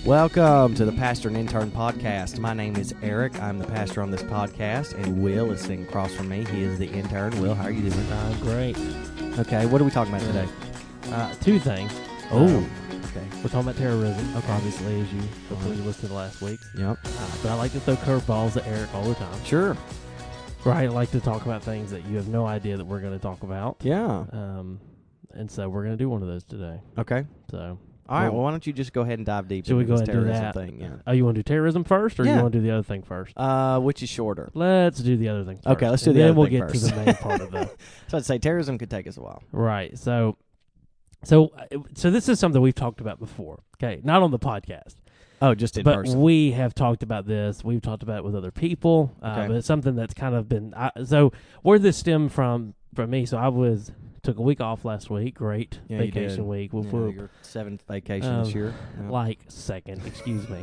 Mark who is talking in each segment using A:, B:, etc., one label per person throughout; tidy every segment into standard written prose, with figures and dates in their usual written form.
A: Welcome to the Pastor and Intern Podcast. My name is Eric. I'm the pastor on this podcast, and Will is sitting across from me. He is the intern. Will, how are you doing?
B: Great.
A: Okay, what are we talking about today?
B: Two things.
A: Okay.
B: We're talking about terrorism,
A: Okay.
B: obviously, as you hopefully listened to last week's.
A: Yep.
B: But I like to throw curveballs at Eric all the time.
A: Sure.
B: Right, I like to talk about things that you have no idea that we're going to talk about.
A: Yeah.
B: And so we're going to do one of those today.
A: Okay.
B: So,
A: All right, well, why don't you just go ahead and dive deep
B: should we
A: into
B: go
A: this
B: ahead and do
A: terrorism
B: that?
A: thing? Yeah.
B: Oh, you want to do terrorism first, or
A: Yeah.
B: you want to do the other thing first?
A: Which is shorter?
B: Let's do the other thing first.
A: Okay, let's do
B: and
A: the
B: then
A: other
B: we'll
A: thing
B: get
A: first.
B: to the main part of the...
A: So I'd say terrorism could take us a while.
B: Right. So this is something we've talked about before. Okay, not on the podcast,
A: Oh, just in
B: but
A: person.
B: we have talked about this. We've talked about it with other people.
A: Okay.
B: But it's something that's kind of been. So where this stemmed from me. So I took a week off last week. Great
A: Yeah, you
B: vacation
A: did.
B: week.
A: Yeah, your seventh vacation this year. Yeah.
B: Like second, excuse me.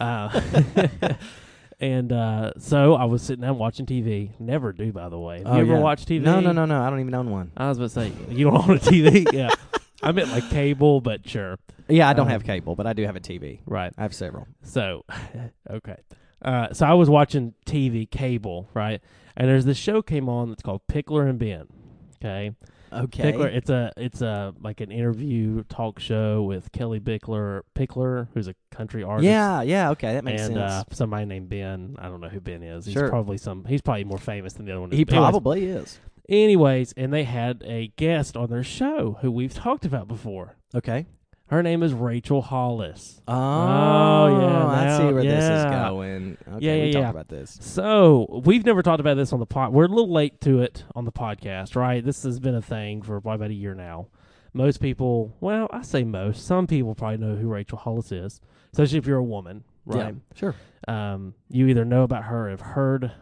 B: And so I was sitting down watching TV. Never do, by the way. Have you ever watched TV?
A: No. I don't even own one.
B: I was about to say, you don't own a TV? Yeah. I meant like cable, but sure.
A: Yeah, I don't have cable, but I do have a TV.
B: Right.
A: I have several.
B: So, okay. So I was watching TV, cable, right? And there's this show came on that's called Pickler and Ben. Okay.
A: Okay.
B: Pickler, it's a like an interview talk show with Kelly Pickler, who's a country artist.
A: Yeah, okay, that makes
B: and
A: sense.
B: somebody named Ben. I don't know who Ben is. He's
A: Sure.
B: He's probably more famous than the other one.
A: He probably is.
B: Anyways, and they had a guest on their show who we've talked about before.
A: Okay.
B: Her name is Rachel Hollis.
A: Oh,
B: yeah,
A: I see where this is
B: yeah.
A: going. Okay, we talked about this.
B: So, we've never talked about this on the pod. We're a little late to it on the podcast, right? This has been a thing for probably about a year now. Most people, well, I say most, some people probably know who Rachel Hollis is, especially if you're a woman, right?
A: Yeah, sure.
B: You either know about her or have heard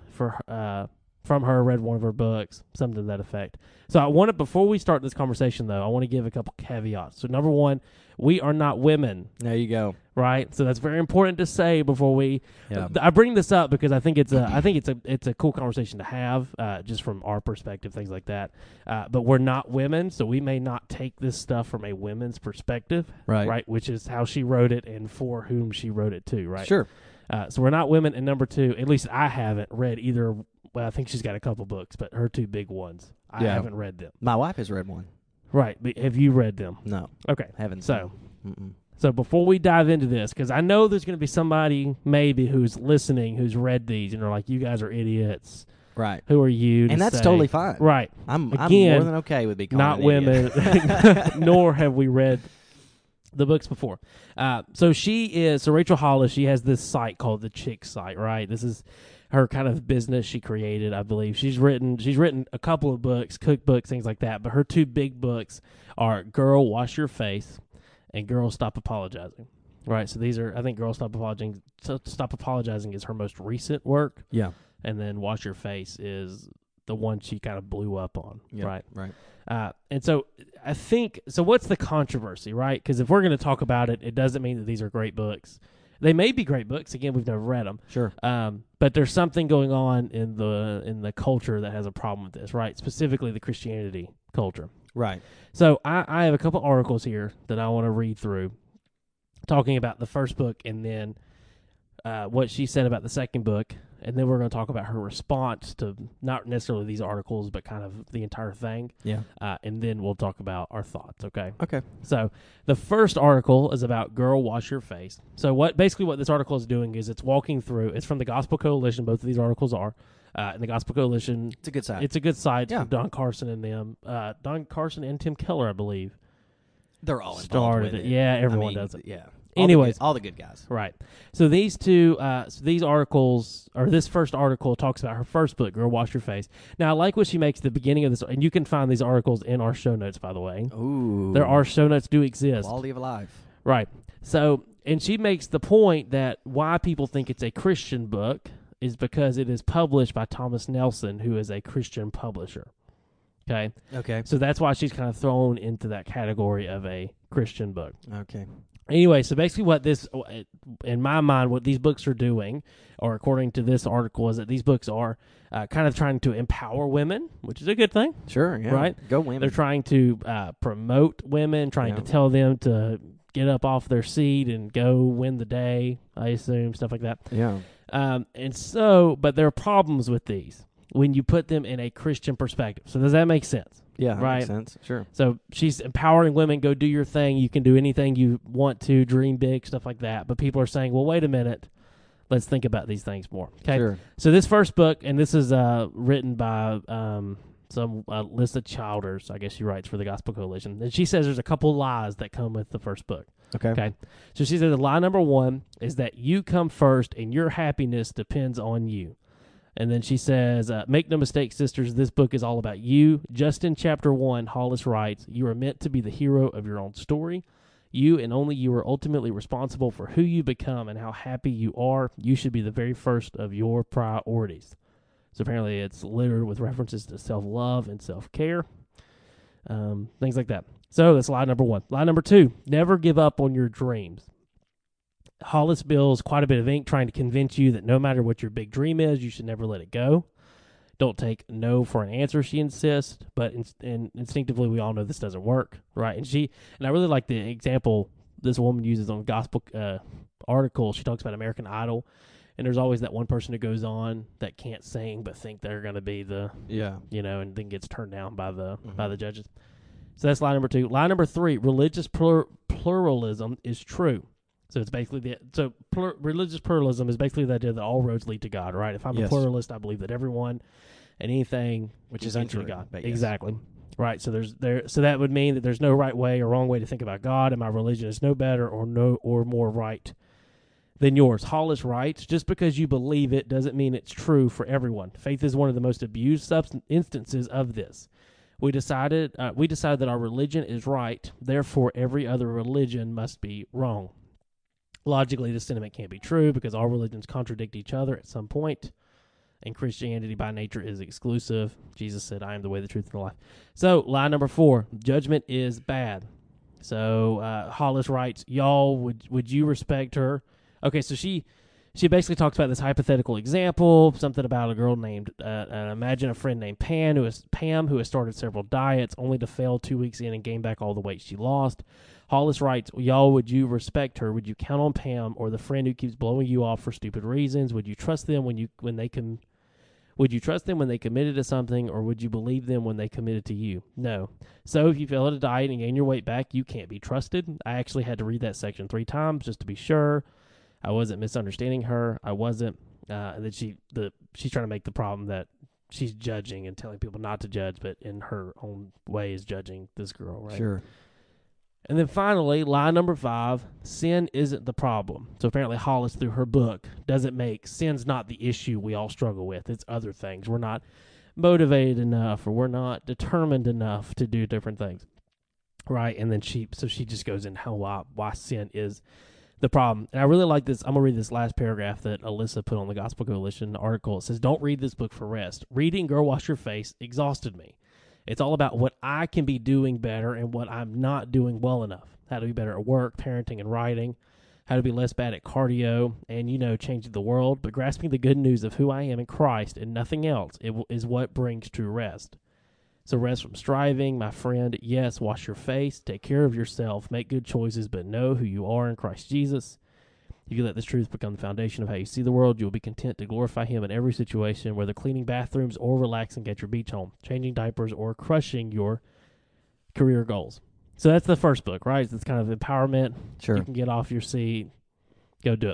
B: from her, read one of her books, something to that effect. So before we start this conversation, though, I want to give a couple caveats. So number one, we are not women.
A: There you go.
B: Right, so that's very important to say before we.
A: Yeah.
B: I bring this up because I think it's a cool conversation to have, just from our perspective, things like that. But we're not women, so we may not take this stuff from a women's perspective,
A: Right.
B: Which is how she wrote it and for whom she wrote it to, right?
A: Sure.
B: So we're not women. And number two, at least I haven't read either. Well, I think she's got a couple books, but her two big ones, I haven't read them.
A: My wife has read one.
B: Right, but have you read them?
A: No.
B: Okay,
A: Haven't.
B: so.
A: Mm-mm.
B: So before we dive into this, because I know there's going to be somebody maybe who's listening who's read these and they're like, you guys are idiots.
A: Right.
B: Who are you to
A: And that's
B: say?
A: totally fine.
B: Right.
A: I'm
B: Again,
A: more than okay with becoming
B: not
A: an
B: women,
A: idiot.
B: nor have we read the books before. So Rachel Hollis, she has this site called the Chick site, right? This is her kind of business she created, I believe. She's written a couple of books, cookbooks, things like that, but her two big books are Girl, Wash Your Face, and Girl, Stop Apologizing. Right, so these are, I think Girl, Stop Apologizing is her most recent work.
A: Yeah.
B: And then Wash Your Face is the one she kind of blew up on, right?
A: Right.
B: And so I think, so what's the controversy, right? Because if we're going to talk about it, it doesn't mean that these are great books. They may be great books. Again, we've never read them.
A: Sure.
B: But there's something going on in the culture that has a problem with this, right? Specifically the Christianity culture.
A: Right.
B: So I have a couple articles here that I want to read through, talking about the first book and then what she said about the second book, and then we're going to talk about her response to not necessarily these articles, but kind of the entire thing.
A: Yeah.
B: And then we'll talk about our thoughts, okay?
A: Okay.
B: So the first article is about Girl, Wash Your Face. So what this article is doing is it's walking through, it's from the Gospel Coalition, both of these articles are, and the Gospel Coalition.
A: It's a good site.
B: It's a good site.
A: Yeah.
B: Don Carson and them. Don Carson and Tim Keller, I believe.
A: They're all involved
B: Started
A: with
B: it.
A: it.
B: Yeah, everyone does it.
A: Yeah.
B: Anyways.
A: All the good guys.
B: Right. So these two, these articles, or this first article talks about her first book, Girl, Wash Your Face. Now, I like what she makes at the beginning of this, and you can find these articles in our show notes, by the way.
A: Ooh.
B: There are show notes do exist.
A: Quality of life.
B: Right. So, and she makes the point that why people think it's a Christian book is because it is published by Thomas Nelson, who is a Christian publisher. Okay?
A: Okay.
B: So that's why she's kind of thrown into that category of a Christian book.
A: Okay.
B: Anyway, so basically what this, in my mind, what these books are doing, or according to this article, is that these books are kind of trying to empower women, which is a good thing.
A: Sure, yeah.
B: Right?
A: Go women.
B: They're trying to promote women, trying to tell them to get up off their seat and go win the day, I assume, stuff like that.
A: Yeah.
B: But there are problems with these when you put them in a Christian perspective. So does that make sense?
A: Yeah, that
B: right.
A: Makes sense. Sure.
B: So she's empowering women, go do your thing. You can do anything you want to, dream big, stuff like that. But people are saying, well, wait a minute. Let's think about these things more. Okay.
A: Sure.
B: So this first book, and this is written by Lissa Childers. I guess she writes for the Gospel Coalition. And she says there's a couple lies that come with the first book. Okay. So she says lie number 1 is that you come first and your happiness depends on you. And then she says, make no mistake, sisters, this book is all about you. Just in chapter 1, Hollis writes, you are meant to be the hero of your own story. You and only you are ultimately responsible for who you become and how happy you are. You should be the very first of your priorities. So apparently it's littered with references to self-love and self-care, things like that. So that's lie number 1. Lie number 2, never give up on your dreams. Hollis spills quite a bit of ink trying to convince you that no matter what your big dream is, you should never let it go. Don't take no for an answer, she insists, but instinctively we all know this doesn't work, right? And I really like the example this woman uses on Gospel article. She talks about American Idol, and there's always that one person who goes on that can't sing but think they're going to be and then gets turned down by the judges. So that's lie number 2. Lie number 3, religious pluralism is true. So it's basically religious pluralism is basically the idea that all roads lead to God, right? If I'm a pluralist, I believe that everyone and anything
A: which is untrue,
B: God.
A: Yes.
B: Exactly. Right. So so that would mean that there's no right way or wrong way to think about God, and my religion is no better or more right than yours. Hollis writes, just because you believe it doesn't mean it's true for everyone. Faith is one of the most abused instances of this. We decided that our religion is right, therefore every other religion must be wrong. Logically, this sentiment can't be true because all religions contradict each other at some point, and Christianity by nature is exclusive. Jesus said, I am the way, the truth, and the life. So, lie number 4, judgment is bad. So, Hollis writes, y'all, would you respect her? Okay, so she basically talks about this hypothetical example, something about a girl named, imagine a friend named Pam who has started several diets only to fail 2 weeks in and gain back all the weight she lost. Hollis writes, y'all, would you respect her? Would you count on Pam or the friend who keeps blowing you off for stupid reasons? Would you trust them when they committed to something, or would you believe them when they committed to you? No. So if you fail at a diet and gain your weight back, you can't be trusted. I actually had to read that section 3 times just to be sure. I wasn't misunderstanding her. I wasn't. And then she's trying to make the problem that she's judging and telling people not to judge, but in her own way is judging this girl, right?
A: Sure.
B: And then finally, lie number 5, sin isn't the problem. So apparently Hollis, through her book, doesn't make sin's not the issue we all struggle with. It's other things. We're not motivated enough, or we're not determined enough to do different things, right? And then she just goes into why sin is the problem. And I really like this. I'm going to read this last paragraph that Alyssa put on the Gospel Coalition article. It says, don't read this book for rest. Reading Girl Wash Your Face exhausted me. It's all about what I can be doing better and what I'm not doing well enough. How to be better at work, parenting, and writing. How to be less bad at cardio and, changing the world. But grasping the good news of who I am in Christ and nothing else is what brings true rest. So rest from striving, my friend. Yes, wash your face, take care of yourself, make good choices, but know who you are in Christ Jesus. If you let this truth become the foundation of how you see the world, you will be content to glorify Him in every situation, whether cleaning bathrooms or relaxing at your beach home, changing diapers or crushing your career goals. So that's the first book, right? It's kind of empowerment.
A: Sure.
B: You can get off your seat, go do it.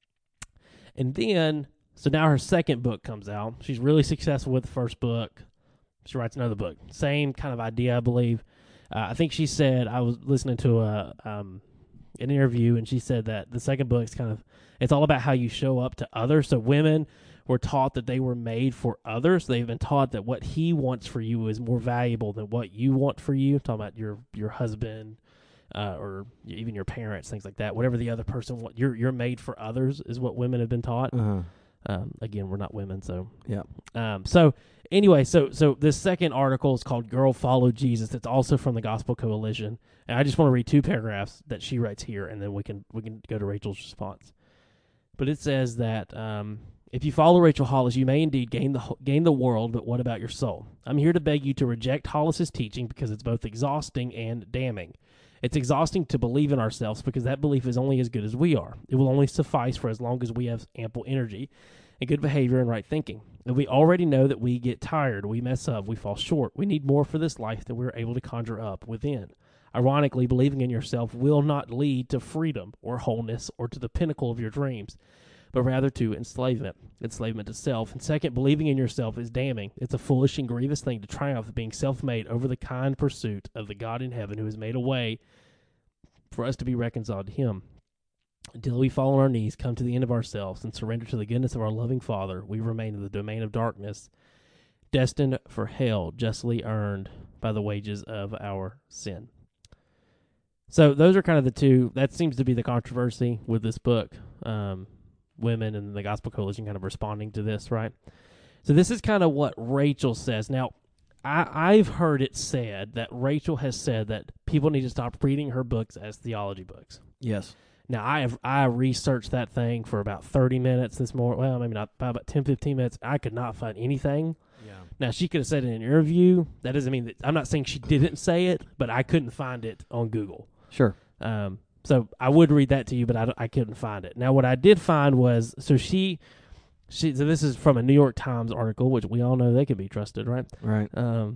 B: And then, so now her second book comes out. She's really successful with the first book. She writes another book. Same kind of idea, I believe. I think she said, I was listening to an interview, and she said that the second book is it's all about how you show up to others. So women were taught that they were made for others. They've been taught that what he wants for you is more valuable than what you want for you. I'm talking about your husband or even your parents, things like that. Whatever the other person wants, you're made for others is what women have been taught.
A: Uh-huh.
B: Again, we're not women, so
A: yeah.
B: So anyway, so this second article is called "Girl Follow Jesus." It's also from the Gospel Coalition, and I just want to read 2 paragraphs that she writes here, and then we can go to Rachel's response. But it says that If you follow Rachel Hollis, you may indeed gain the world, but what about your soul? I'm here to beg you to reject Hollis's teaching because it's both exhausting and damning. It's exhausting to believe in ourselves because that belief is only as good as we are. It will only suffice for as long as we have ample energy and good behavior and right thinking. And we already know that we get tired, we mess up, we fall short. We need more for this life than we're able to conjure up within. Ironically, believing in yourself will not lead to freedom or wholeness or to the pinnacle of your dreams, but rather to enslavement to self. And second, believing in yourself is damning. It's a foolish and grievous thing to triumph being self-made over the kind pursuit of the God in heaven who has made a way for us to be reconciled to him. Until we fall on our knees, come to the end of ourselves, and surrender to the goodness of our loving Father, we remain in the domain of darkness, destined for hell, justly earned by the wages of our sin. So those are kind of the two. That seems to be the controversy with this book. Women and the Gospel Coalition kind of responding to this, right? So this is kind of what Rachel says. Now, I've heard it said that Rachel has said that people need to stop reading her books as theology books.
A: Yes.
B: Now, I researched that thing for about 30 minutes this morning. Well, maybe not, about 10, 15 minutes. I could not find anything. Yeah. Now, she could have said it in an interview. That doesn't mean that, I'm not saying she didn't say it, but I couldn't find it on Google.
A: Sure.
B: So I would read that to you, but I couldn't find it. Now, what I did find was, so this is from a New York Times article, which we all know they can be trusted, right?
A: Right.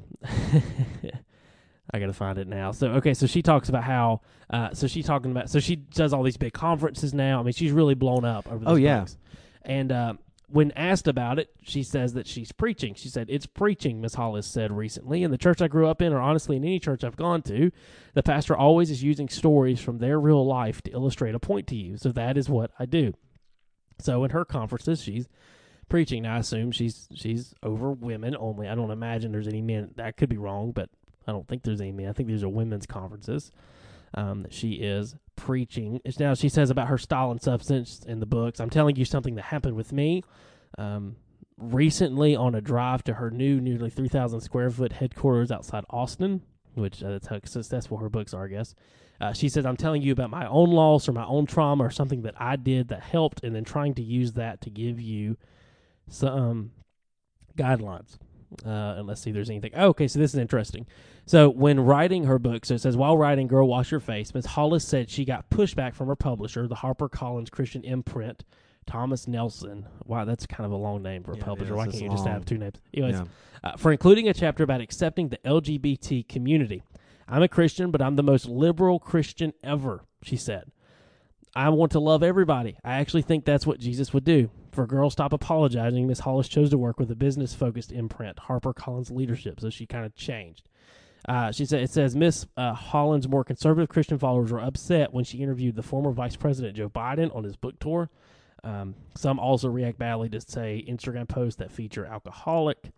B: I got to find it now. So, okay, so she talks about how, so she does all these big conferences now. I mean, she's really blown up over these books. And when asked about it, she says that she's preaching. She said, "It's preaching," Miss Hollis said recently. In the church I grew up in, or honestly in any church I've gone to, the pastor always is using stories from their real life to illustrate a point to you. So that is what I do. So in her conferences, she's preaching. Now, I assume she's over women only. I don't imagine there's any men. That could be wrong, but I don't think there's any men. I think these are women's conferences that she is preaching. Now, she says about her style and substance in the books, "I'm telling you something that happened with me recently on a drive to her new nearly 3,000 square foot headquarters outside Austin," which that's how successful her books are, I guess. She says, "I'm telling you about my own loss or my own trauma or something that I did that helped, and then trying to use that to give you some guidelines." And let's see if there's anything. Oh, okay, so this is interesting. So when writing her book, so it says, while writing Girl Wash Your Face, Ms. Hollis said she got pushback from her publisher, the HarperCollins Christian imprint, Thomas Nelson. Wow, that's kind of a long name for a publisher. Why can't you just have two names? Anyways, for including a chapter about accepting the LGBT community. "I'm a Christian, but I'm the most liberal Christian ever," she said. "I want to love everybody. I actually think that's what Jesus would do. For Girl Stop Apologizing, Miss Hollis chose to work with a business-focused imprint, HarperCollins Leadership," so she kind of changed. She said, it says, Miss Holland's more conservative Christian followers were upset when she interviewed the former Vice President Joe Biden on his book tour. Some also react badly to, say, Instagram posts that feature alcoholic.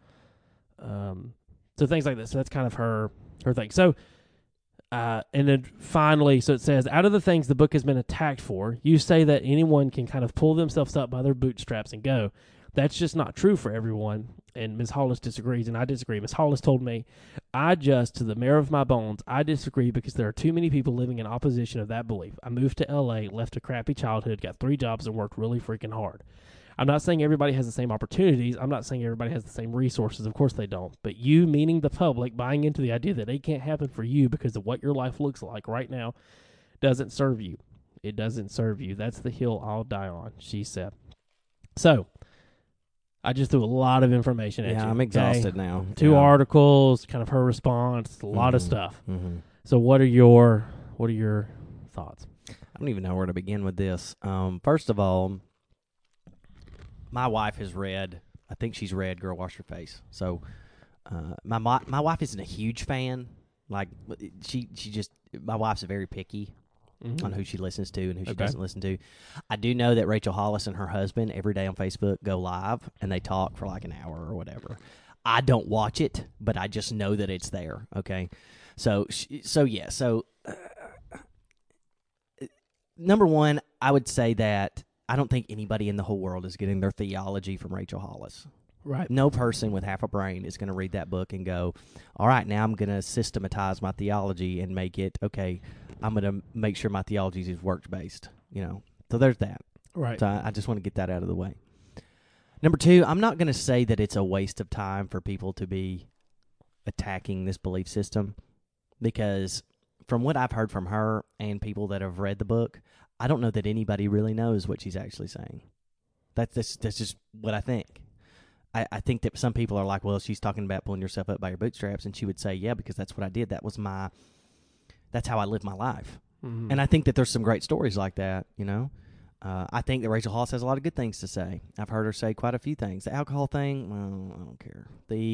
B: So things like this. So that's kind of her thing. So, and then finally, so it says, out of the things the book has been attacked for, you say that anyone can kind of pull themselves up by their bootstraps and go. That's just not true for everyone. And Ms. Hollis disagrees, and I disagree. Ms. Hollis told me, to the marrow of my bones, I disagree because there are too many people living in opposition of that belief. I moved to L.A., left a crappy childhood, got 3 jobs, and worked really freaking hard. I'm not saying everybody has the same opportunities. I'm not saying everybody has the same resources. Of course they don't. But you, meaning the public, buying into the idea that it can't happen for you because of what your life looks like right now doesn't serve you. It doesn't serve you. That's the hill I'll die on, she said. So, I just threw a lot of information at you.
A: Yeah, I'm exhausted now.
B: 2 articles, kind of her response, a lot of stuff. Mm-hmm. So what are your thoughts?
A: I don't even know where to begin with this. First of all, my wife has read, I think she's read Girl Wash Your Face. So my wife isn't a huge fan. Like my wife's very picky on who she listens to and who she doesn't listen to. I do know that Rachel Hollis and her husband every day on Facebook go live and they talk for like an hour or whatever. I don't watch it, but I just know that it's there. Okay, so number one, I would say that I don't think anybody in the whole world is getting their theology from Rachel Hollis.
B: Right.
A: No person with half a brain is going to read that book and go, all right, now I'm going to systematize my theology and make it, okay, I'm going to make sure my theology is works-based, So there's that.
B: Right.
A: So I just want to get that out of the way. Number two, I'm not going to say that it's a waste of time for people to be attacking this belief system, because from what I've heard from her and people that have read the book, I don't know that anybody really knows what she's actually saying. That's just what I think. I think that some people are like, well, she's talking about pulling yourself up by your bootstraps, and she would say, yeah, because that's what I did. That's how I lived my life.
B: Mm-hmm.
A: And I think that there's some great stories like that, you know. I think that Rachel Hollis has a lot of good things to say. I've heard her say quite a few things. The alcohol thing, well, I don't care.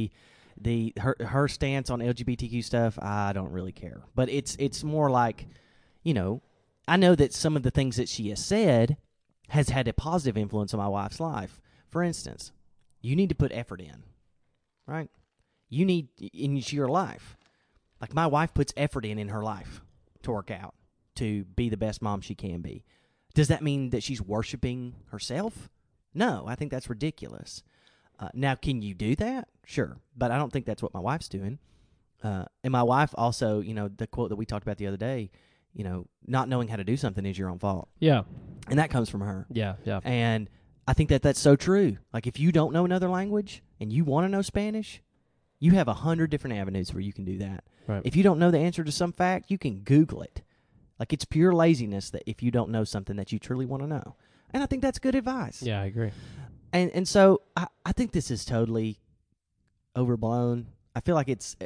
A: Her stance on LGBTQ stuff, I don't really care. But it's more like, you know, I know that some of the things that she has said has had a positive influence on my wife's life. For instance, you need to put effort in, right? You need into your life. Like my wife puts effort in her life to work out, to be the best mom she can be. Does that mean that she's worshiping herself? No, I think that's ridiculous. Now, can you do that? Sure, but I don't think that's what my wife's doing. And my wife also, you know, the quote that we talked about the other day, you know, not knowing how to do something is your own fault.
B: Yeah.
A: And that comes from her.
B: Yeah.
A: And I think that that's so true. Like if you don't know another language and you want to know Spanish, you have 100 different avenues where you can do that.
B: Right.
A: If you don't know the answer to some fact, you can Google it. Like it's pure laziness that if you don't know something that you truly want to know. And I think that's good advice.
B: Yeah, I agree.
A: And so I think this is totally overblown. I feel like it's,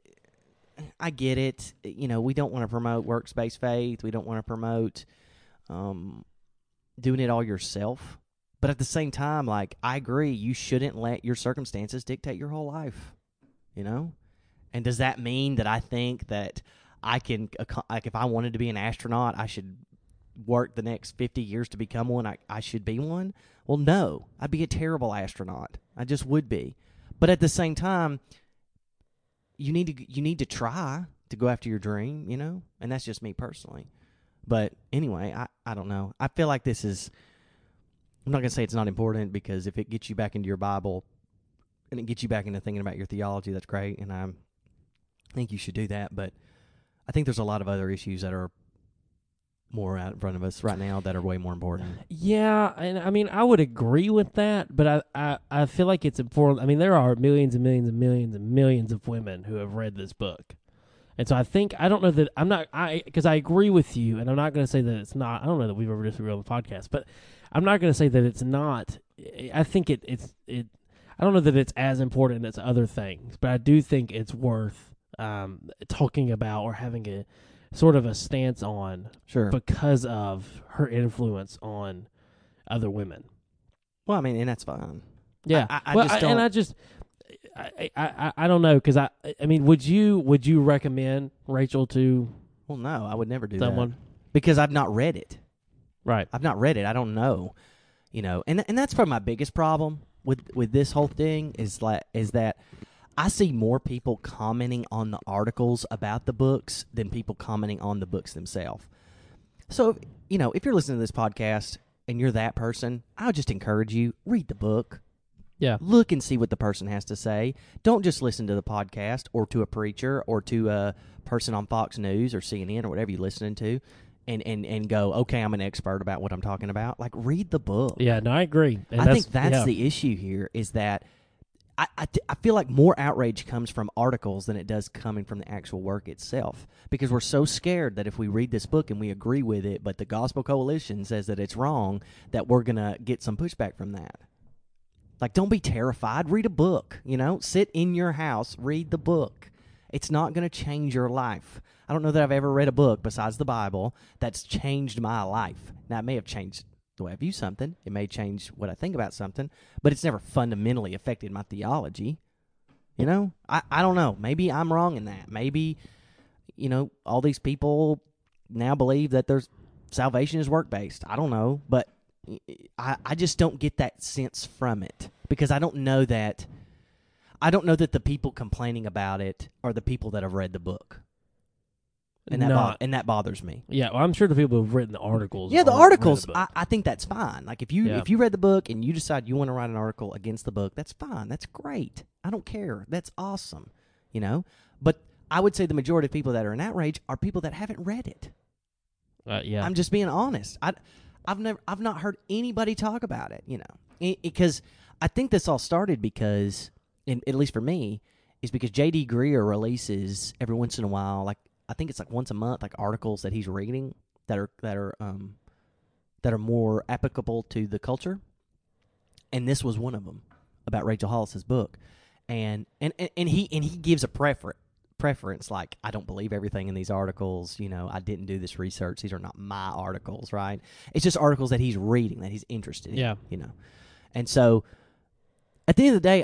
A: I get it. You know, we don't want to promote works-based faith. We don't want to promote doing it all yourself. But at the same time, like, I agree, you shouldn't let your circumstances dictate your whole life, you know? And does that mean that I think that I can, like, if I wanted to be an astronaut, I should work the next 50 years to become one? I should be one? Well, no. I'd be a terrible astronaut. I just would be. But at the same time, you need to try to go after your dream, you know? And that's just me personally. But anyway, I don't know. I feel like this is, I'm not going to say it's not important, because if it gets you back into your Bible and it gets you back into thinking about your theology, that's great, and I think you should do that. But I think there's a lot of other issues that are more out in front of us right now that are way more important.
B: Yeah, and I mean, I would agree with that, but I feel like it's important. I mean, there are millions and millions and millions and millions of women who have read this book. And so I don't know that because I agree with you, and I'm not going to say that it's not. I don't know that we've ever disagreed on the podcast, but I'm not going to say that it's not. I think it's I don't know that it's as important as other things, but I do think it's worth talking about or having a sort of a stance on,
A: Sure,
B: because of her influence on other women.
A: Well, I mean, and that's fine.
B: Yeah,
A: I just don't.
B: I don't know, because I mean, would you recommend Rachel to
A: Well, no, I would never do
B: someone?
A: that because I've not read it.
B: Right.
A: I've not read it. I don't know, you know, and that's probably my biggest problem with this whole thing is that I see more people commenting on the articles about the books than people commenting on the books themselves. So, you know, if you're listening to this podcast and you're that person, I would just encourage you, read the book.
B: Yeah.
A: Look and see what the person has to say. Don't just listen to the podcast or to a preacher or to a person on Fox News or CNN or whatever you're listening to and go, okay, I'm an expert about what I'm talking about. Like, read the book.
B: Yeah, no, I agree. And
A: I think that's the issue here, is that I feel like more outrage comes from articles than it does coming from the actual work itself, because we're so scared that if we read this book and we agree with it, but the Gospel Coalition says that it's wrong, that we're going to get some pushback from that. Like, don't be terrified. Read a book, you know? Sit in your house, read the book. It's not going to change your life. I don't know that I've ever read a book besides the Bible that's changed my life. Now, it may have changed the way I view something. It may change what I think about something, but it's never fundamentally affected my theology. You know? I don't know. Maybe I'm wrong in that. Maybe, you know, all these people now believe that there's salvation is work-based. I don't know, but I just don't get that sense from it, because I don't know that the people complaining about it are the people that have read the book. And that bothers me.
B: Yeah, well, I'm sure the people who've written the articles.
A: Yeah, the
B: read
A: articles,
B: book.
A: I think that's fine. Like, if you read the book and you decide you want to write an article against the book, that's fine. That's great. I don't care. That's awesome, you know? But I would say the majority of people that are in outrage are people that haven't read it.
B: Yeah.
A: I'm just being honest. I've not heard anybody talk about it, you know, because I think this all started because, at least for me, is because J.D. Greer releases every once in a while, like I think it's like once a month, like articles that he's reading that are more applicable to the culture, and this was one of them about Rachel Hollis's book, and he gives a preference, like, I don't believe everything in these articles. I didn't do this research. These are not my articles, right? It's just articles that he's reading, that he's interested in.
B: Yeah.
A: And so at the end of the day,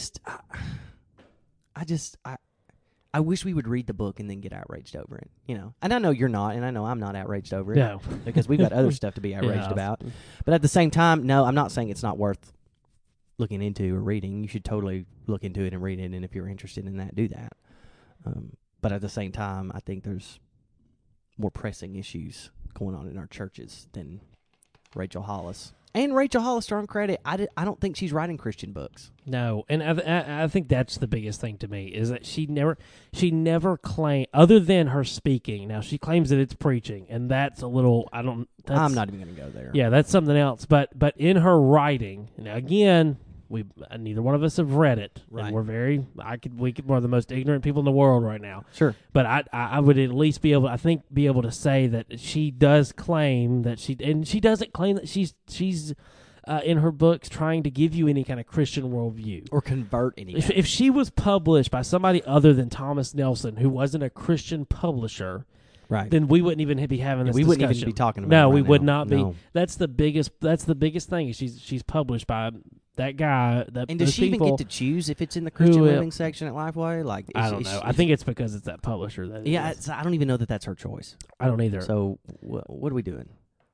A: I wish we would read the book and then get outraged over it. And I know you're not, and I know I'm not outraged over it.
B: No.
A: Because we've got other stuff to be outraged about. But at the same time, no, I'm not saying it's not worth looking into or reading. You should totally look into it and read it, and if you're interested in that, do that. But at the same time, I think there's more pressing issues going on in our churches than Rachel Hollis. And Rachel Hollis, to her own credit, I don't think she's writing Christian books.
B: No, and I think that's the biggest thing to me, is that she never claimed, other than her speaking. Now, she claims that it's preaching, and that's a little, I'm
A: not even going to go there.
B: Yeah, that's something else. But in her writing, now again, neither one of us have read it.
A: Right.
B: And we're the most ignorant people in the world right now.
A: Sure.
B: But I would at least be able to say that she does claim that she doesn't claim that she's in her books trying to give you any kind of Christian worldview
A: or convert anyone.
B: If she was published by somebody other than Thomas Nelson, who wasn't a Christian publisher,
A: right,
B: then we wouldn't even be having this
A: we
B: discussion.
A: Wouldn't even be talking about
B: No,
A: it right
B: we would
A: now.
B: not be.
A: No.
B: That's the biggest thing. She's published by that guy.
A: And does she even get to choose if it's in the Christian Living section at Lifeway? Like,
B: I don't know. I think it's because it's that publisher.
A: I don't even know that that's her choice.
B: I don't either.
A: So what are we doing?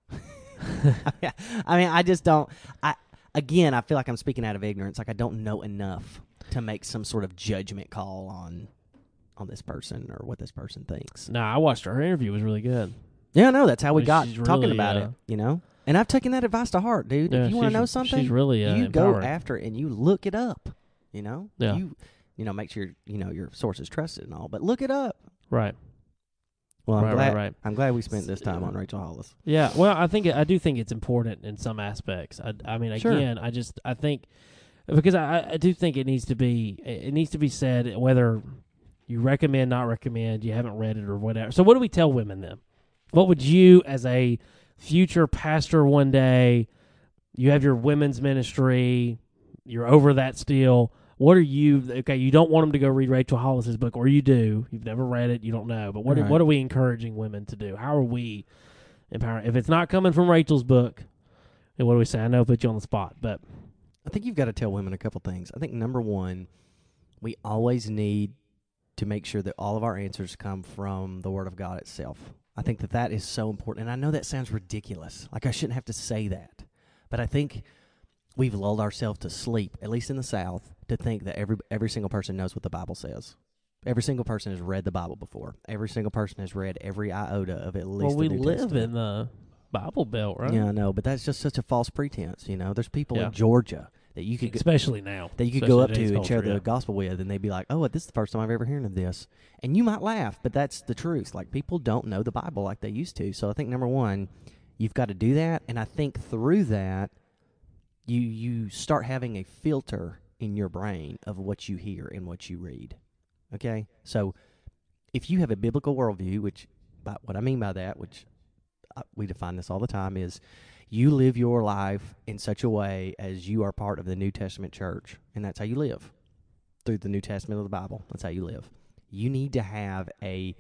A: I mean, I just don't. I feel like I'm speaking out of ignorance. Like, I don't know enough to make some sort of judgment call on this person or what this person thinks.
B: No, I watched her. Her interview was really good.
A: Yeah, no, that's how we got
B: she's
A: talking
B: really,
A: about it. And I've taken that advice to heart, dude.
B: Yeah,
A: if you want to know something,
B: she's really
A: you
B: empowering.
A: go after it and you look it up.
B: Yeah.
A: You make sure your source is trusted and all, but look it up.
B: Right.
A: Well, I'm glad.
B: Right.
A: I'm glad we spent this time on Rachel Hollis.
B: Yeah. Well, I do think it's important in some aspects. I mean,
A: sure.
B: Again, I think because I do think it needs to be said, whether you recommend, not recommend, you haven't read it or whatever. So what do we tell women then? What would you, as a future pastor one day, you have your women's ministry, you're over that still, what are you, okay, you don't want them to go read Rachel Hollis's book, or you do, you've never read it, you don't know, but what are we encouraging women to do? How are we empowering? If it's not coming from Rachel's book, then what do we say? I know I put you on the spot, but
A: I think you've got to tell women a couple things. I think, number one, we always need to make sure that all of our answers come from the Word of God itself. I think that is so important. And I know that sounds ridiculous. Like, I shouldn't have to say that. But I think we've lulled ourselves to sleep, at least in the South, to think that every single person knows what the Bible says. Every single person has read the Bible before. Every single person has read every iota of at least the New
B: Testament. Well, we live in the Bible Belt, right?
A: Yeah, I know, but that's just such a false pretense, There's people in Georgia that you could
B: especially now
A: that you could go up to and share the gospel with, and they'd be like, "Oh, this is the first time I've ever heard of this," and you might laugh, but that's the truth. Like, people don't know the Bible like they used to. So I think, number one, you've got to do that, and I think through that, you start having a filter in your brain of what you hear and what you read. Okay, so if you have a biblical worldview, what I mean by that, we define this all the time, is you live your life in such a way as you are part of the New Testament church, and that's how you live, through the New Testament of the Bible. That's how you live. You need to have a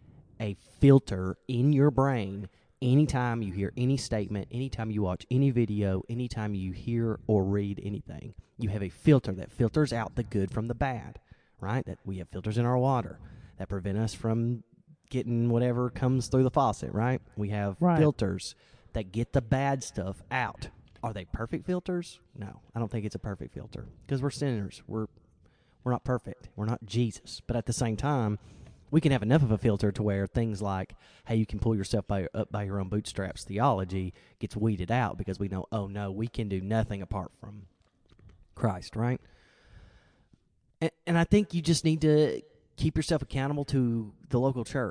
A: filter in your brain anytime you hear any statement, anytime you watch any video, anytime you hear or read anything. You have a filter that filters out the good from the bad, right? That we have filters in our water that prevent us from getting whatever comes through the faucet, right? We have filters that get the bad stuff out. Are they perfect filters? No, I don't think it's a perfect filter, because we're sinners. We're not perfect. We're not Jesus. But at the same time, we can have enough of a filter to where things like, hey, you can pull yourself up by your own bootstraps theology gets weeded out, because we know, oh no, we can do nothing apart from Christ, right? And I think you just need to keep yourself accountable to the local church.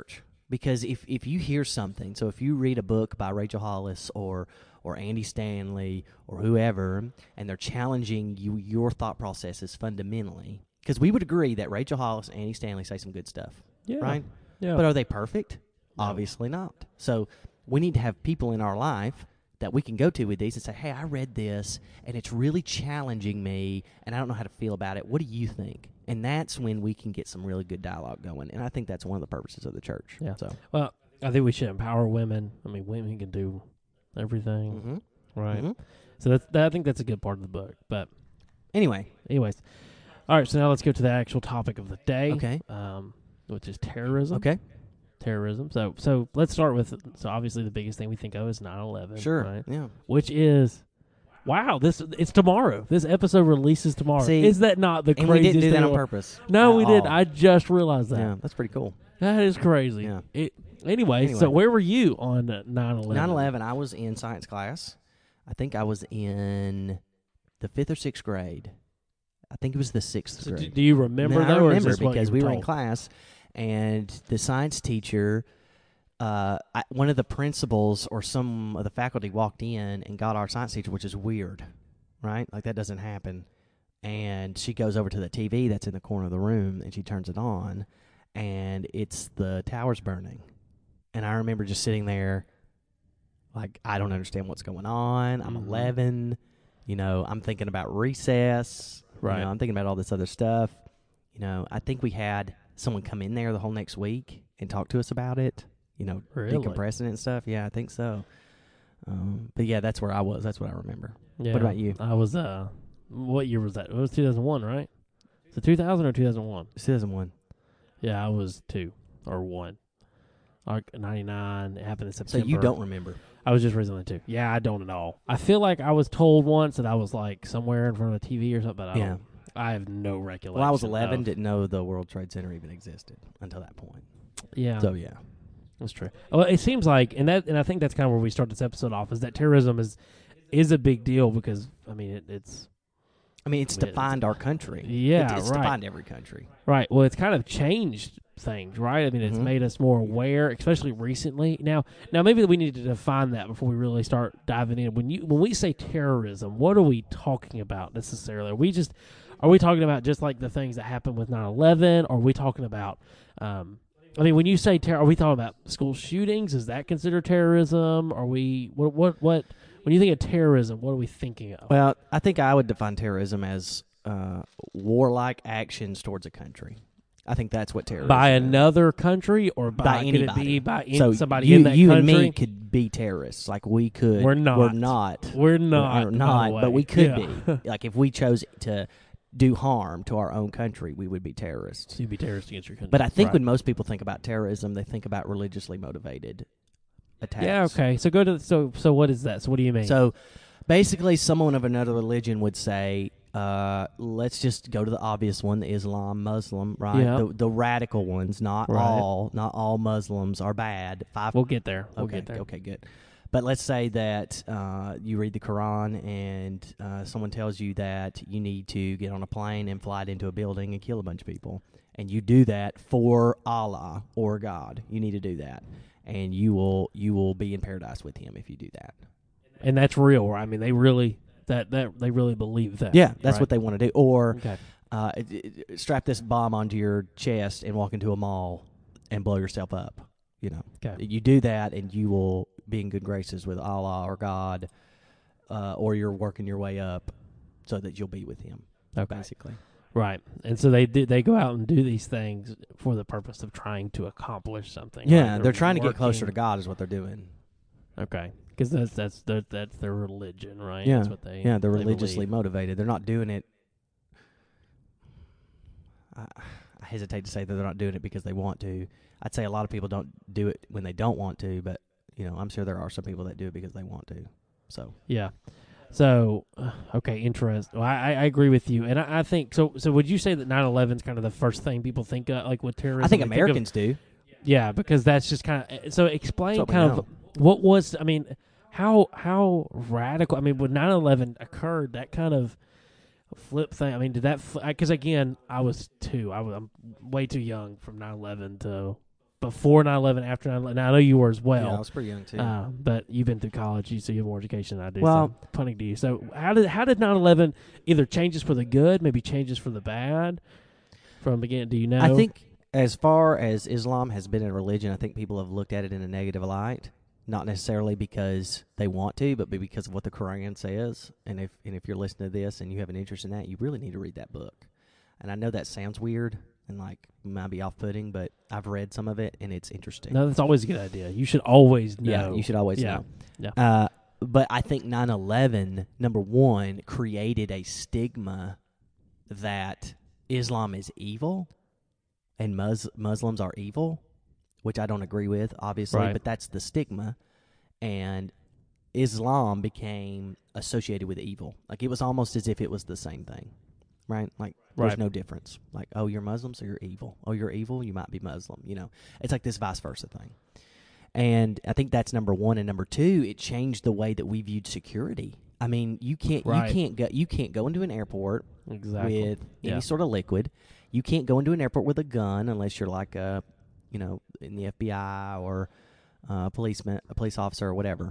A: Because if you hear something, so if you read a book by Rachel Hollis or Andy Stanley or whoever, and they're challenging your thought processes fundamentally, because we would agree that Rachel Hollis and Andy Stanley say some good stuff, right?
B: Yeah.
A: But are they perfect?
B: No.
A: Obviously not. So we need to have people in our life that we can go to with these and say, hey, I read this, and it's really challenging me, and I don't know how to feel about it. What do you think? And that's when we can get some really good dialogue going. And I think that's one of the purposes of the church.
B: Yeah.
A: So,
B: Well, I think we should empower women. I mean, women can do everything, right?
A: Mm-hmm.
B: So I think that's a good part of the book. But
A: Anyway.
B: anyways, all right. So now let's go to the actual topic of the day.
A: Okay.
B: Which is terrorism.
A: Okay.
B: Terrorism. So let's start with. So obviously the biggest thing we think of is 9/11.
A: Sure.
B: Right?
A: Yeah.
B: Which is. Wow, it's tomorrow. This episode releases tomorrow.
A: See,
B: is that not the
A: And
B: craziest
A: we didn't do that
B: thing
A: on
B: ever?
A: purpose.
B: No,
A: at
B: we didn't.
A: all.
B: I just realized that.
A: Yeah, that's pretty cool.
B: That is crazy.
A: Yeah.
B: Anyway, so where were you on 9/11?
A: 9/11, I was in science class. I think I was in the 5th or 6th grade. I think it was the 6th
B: So
A: grade.
B: do you remember
A: No,
B: that?
A: I
B: or is
A: remember
B: this what
A: because
B: you
A: we were in
B: told?
A: class, and the science teacher, one of the principals or some of the faculty walked in and got our science teacher, which is weird, right? Like, that doesn't happen. And she goes over to the TV that's in the corner of the room, and she turns it on, and it's the towers burning. And I remember just sitting there, like, I don't understand what's going on. I'm 11. You know, I'm thinking about recess.
B: Right.
A: You know, I'm thinking about all this other stuff. You know, I think we had someone come in there the whole next week and talk to us about it. You know,
B: Really?
A: decompressing it and stuff. Yeah, I think so. But yeah, that's where I was. That's what I remember.
B: Yeah.
A: What about you?
B: I was. What year was that? It was 2001, right? So 2000 or 2001?
A: 2001.
B: Yeah, I was 2 or 1. 99. It happened in
A: So
B: September.
A: you don't remember?
B: I was just recently 2. Yeah, I don't at all. I feel like I was told once that I was like somewhere in front of a TV or something. But I have no recollection.
A: Well, I was 11.
B: of-
A: Didn't know the World Trade Center even existed until that point.
B: Yeah.
A: So yeah.
B: That's true. Well, it seems like, and I think that's kind of where we start this episode off, is that terrorism is a big deal because it's
A: defined our country.
B: Yeah,
A: it's
B: right.
A: defined every country.
B: right. Well, it's kind of changed things, right? I mean, it's made us more aware, especially recently. Now, maybe we need to define that before we really start diving in. When we say terrorism, what are we talking about necessarily? Are we talking about just like the things that happened with 9/11? Or are we talking about when you say terror, are we talking about school shootings? Is that considered terrorism? Are we what when you think of terrorism, what are we thinking of?
A: Well, I think I would define terrorism as warlike actions towards a country. I think that's what terrorism
B: By
A: is.
B: another country or
A: By
B: could it
A: anybody.
B: be by
A: So
B: somebody
A: you,
B: in that
A: you
B: country?
A: and me could be terrorists. Like we could.
B: We're not.
A: We're not.
B: We're not.
A: We're
B: by
A: not.
B: the way.
A: But we could
B: Yeah.
A: be. Like if we chose to do harm to our own country, we would be terrorists.
B: So you'd be terrorist against your country.
A: But I think
B: Right.
A: when most people think about terrorism, they think about religiously motivated attacks.
B: Yeah, okay. So go to so what is that? So what do you mean?
A: So basically, someone of another religion would say, let's just go to the obvious one, the Islam, Muslim, right?
B: Yeah.
A: The radical ones, not
B: Right.
A: all Muslims are bad.
B: we'll get there. We'll
A: Okay,
B: get there.
A: okay, good. But let's say that you read the Quran and someone tells you that you need to get on a plane and fly it into a building and kill a bunch of people. And you do that for Allah or God. You need to do that. And you will be in paradise with him if you do that.
B: And that's real, right? I mean, they really they really believe that.
A: Yeah, that's
B: right?
A: what they want to do. Or
B: Okay.
A: strap this bomb onto your chest and walk into a mall and blow yourself up. You know,
B: Okay.
A: you do that, and you will be in good graces with Allah or God, or you're working your way up so that you'll be with Him.
B: Okay.
A: Basically,
B: Right. And so they go out and do these things for the purpose of trying to accomplish something.
A: yeah,
B: right?
A: they're trying to get closer to
B: working-
A: God, is what they're doing.
B: Okay. Because that's their religion, right?
A: Yeah,
B: That's what they're
A: they're religiously motivated. They're not doing it. I hesitate to say that they're not doing it because they want to. I'd say a lot of people don't do it when they don't want to, but I'm sure there are some people that do it because they want to. So
B: Yeah. So, okay, interesting. Well, I agree with you, and I think so. So, would you say that 9/11 is kind of the first thing people think of, like with terrorism?
A: I think
B: They of-
A: Americans do.
B: yeah, because that's just kind of. So, explain
A: That's what we
B: kind
A: know.
B: of what was. I mean, how radical. I mean, when 9/11 occurred, that kind of flip thing. I mean, did that? Because again, I was 2. I'm way too young from 9/11 to before 9/11, after 9/11. Now, I know you were as well.
A: Yeah, I was pretty young too.
B: But you've been through college, so you have more education than I do.
A: Well-
B: so punting to you. So how did 9/11 either changes for the good, maybe changes for the bad from the beginning? Do you know?
A: I think as far as Islam has been a religion, I think people have looked at it in a negative light. Not necessarily because they want to, but because of what the Quran says. And if you're listening to this and you have an interest in that, you really need to read that book. And I know that sounds weird and like might be off-putting, but I've read some of it and it's interesting.
B: No, that's always a good idea. You should always know.
A: Yeah, you should always
B: Yeah.
A: know.
B: Yeah.
A: But I think 9/11, number one, created a stigma that Islam is evil and Muslims are evil, which I don't agree with, obviously,
B: Right.
A: but that's the stigma. And Islam became associated with evil. Like, it was almost as if it was the same thing, right? Like, there's
B: Right.
A: no difference. Like, oh, you're Muslim, so you're evil. Oh, you're evil, you might be Muslim, you know? It's like this vice versa thing. And I think that's number one. And number two, it changed the way that we viewed security. I mean, you can't go into an airport
B: Exactly.
A: with
B: Yeah.
A: any sort of liquid. You can't go into an airport with a gun unless you're like a, you know, in the FBI or a police officer or whatever.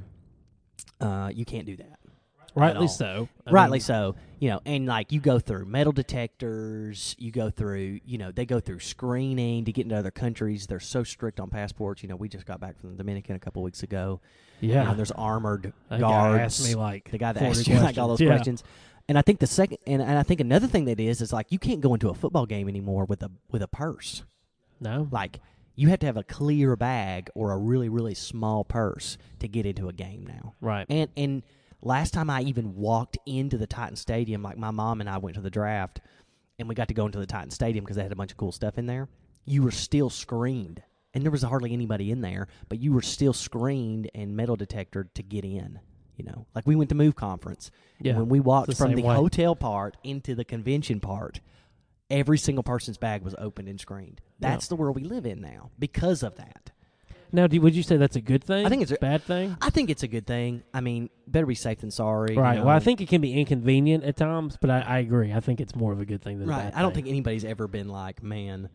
A: You can't do that.
B: Rightly
A: all.
B: so.
A: Rightly so, you know, and like you go through metal detectors, you go through, you know, they go through screening to get into other countries. They're so strict on passports. You know, we just got back from the Dominican a couple weeks ago.
B: Yeah.
A: You know, there's armored
B: That
A: guards.
B: guy asked me like
A: The guy that
B: 40
A: asked you like all those
B: questions. Yeah.
A: questions. And I think the second, and I think another thing that is like you can't go into a football game anymore with a purse.
B: No.
A: Like you have to have a clear bag or a really, really small purse to get into a game now.
B: Right.
A: And last time I even walked into the Titan Stadium, like my mom and I went to the draft, and we got to go into the Titan Stadium because they had a bunch of cool stuff in there. You were still screened, and there was hardly anybody in there, but you were still screened and metal detectored to get in. You know, like we went to Move Conference,
B: Yeah.
A: and when we walked
B: It's the
A: from
B: same
A: the
B: way.
A: hotel part into the convention part, every single person's bag was opened and screened. That's the world we live in now because of that.
B: Now, would you say that's a good thing?
A: I think it's a
B: bad thing.
A: I think it's a good thing. I mean, better be safe than sorry. you
B: Right.
A: know.
B: Well, I think it can be inconvenient at times, but I agree. I think it's more of a good thing than a
A: Right.
B: bad
A: I don't
B: thing.
A: think anybody's ever been like, man,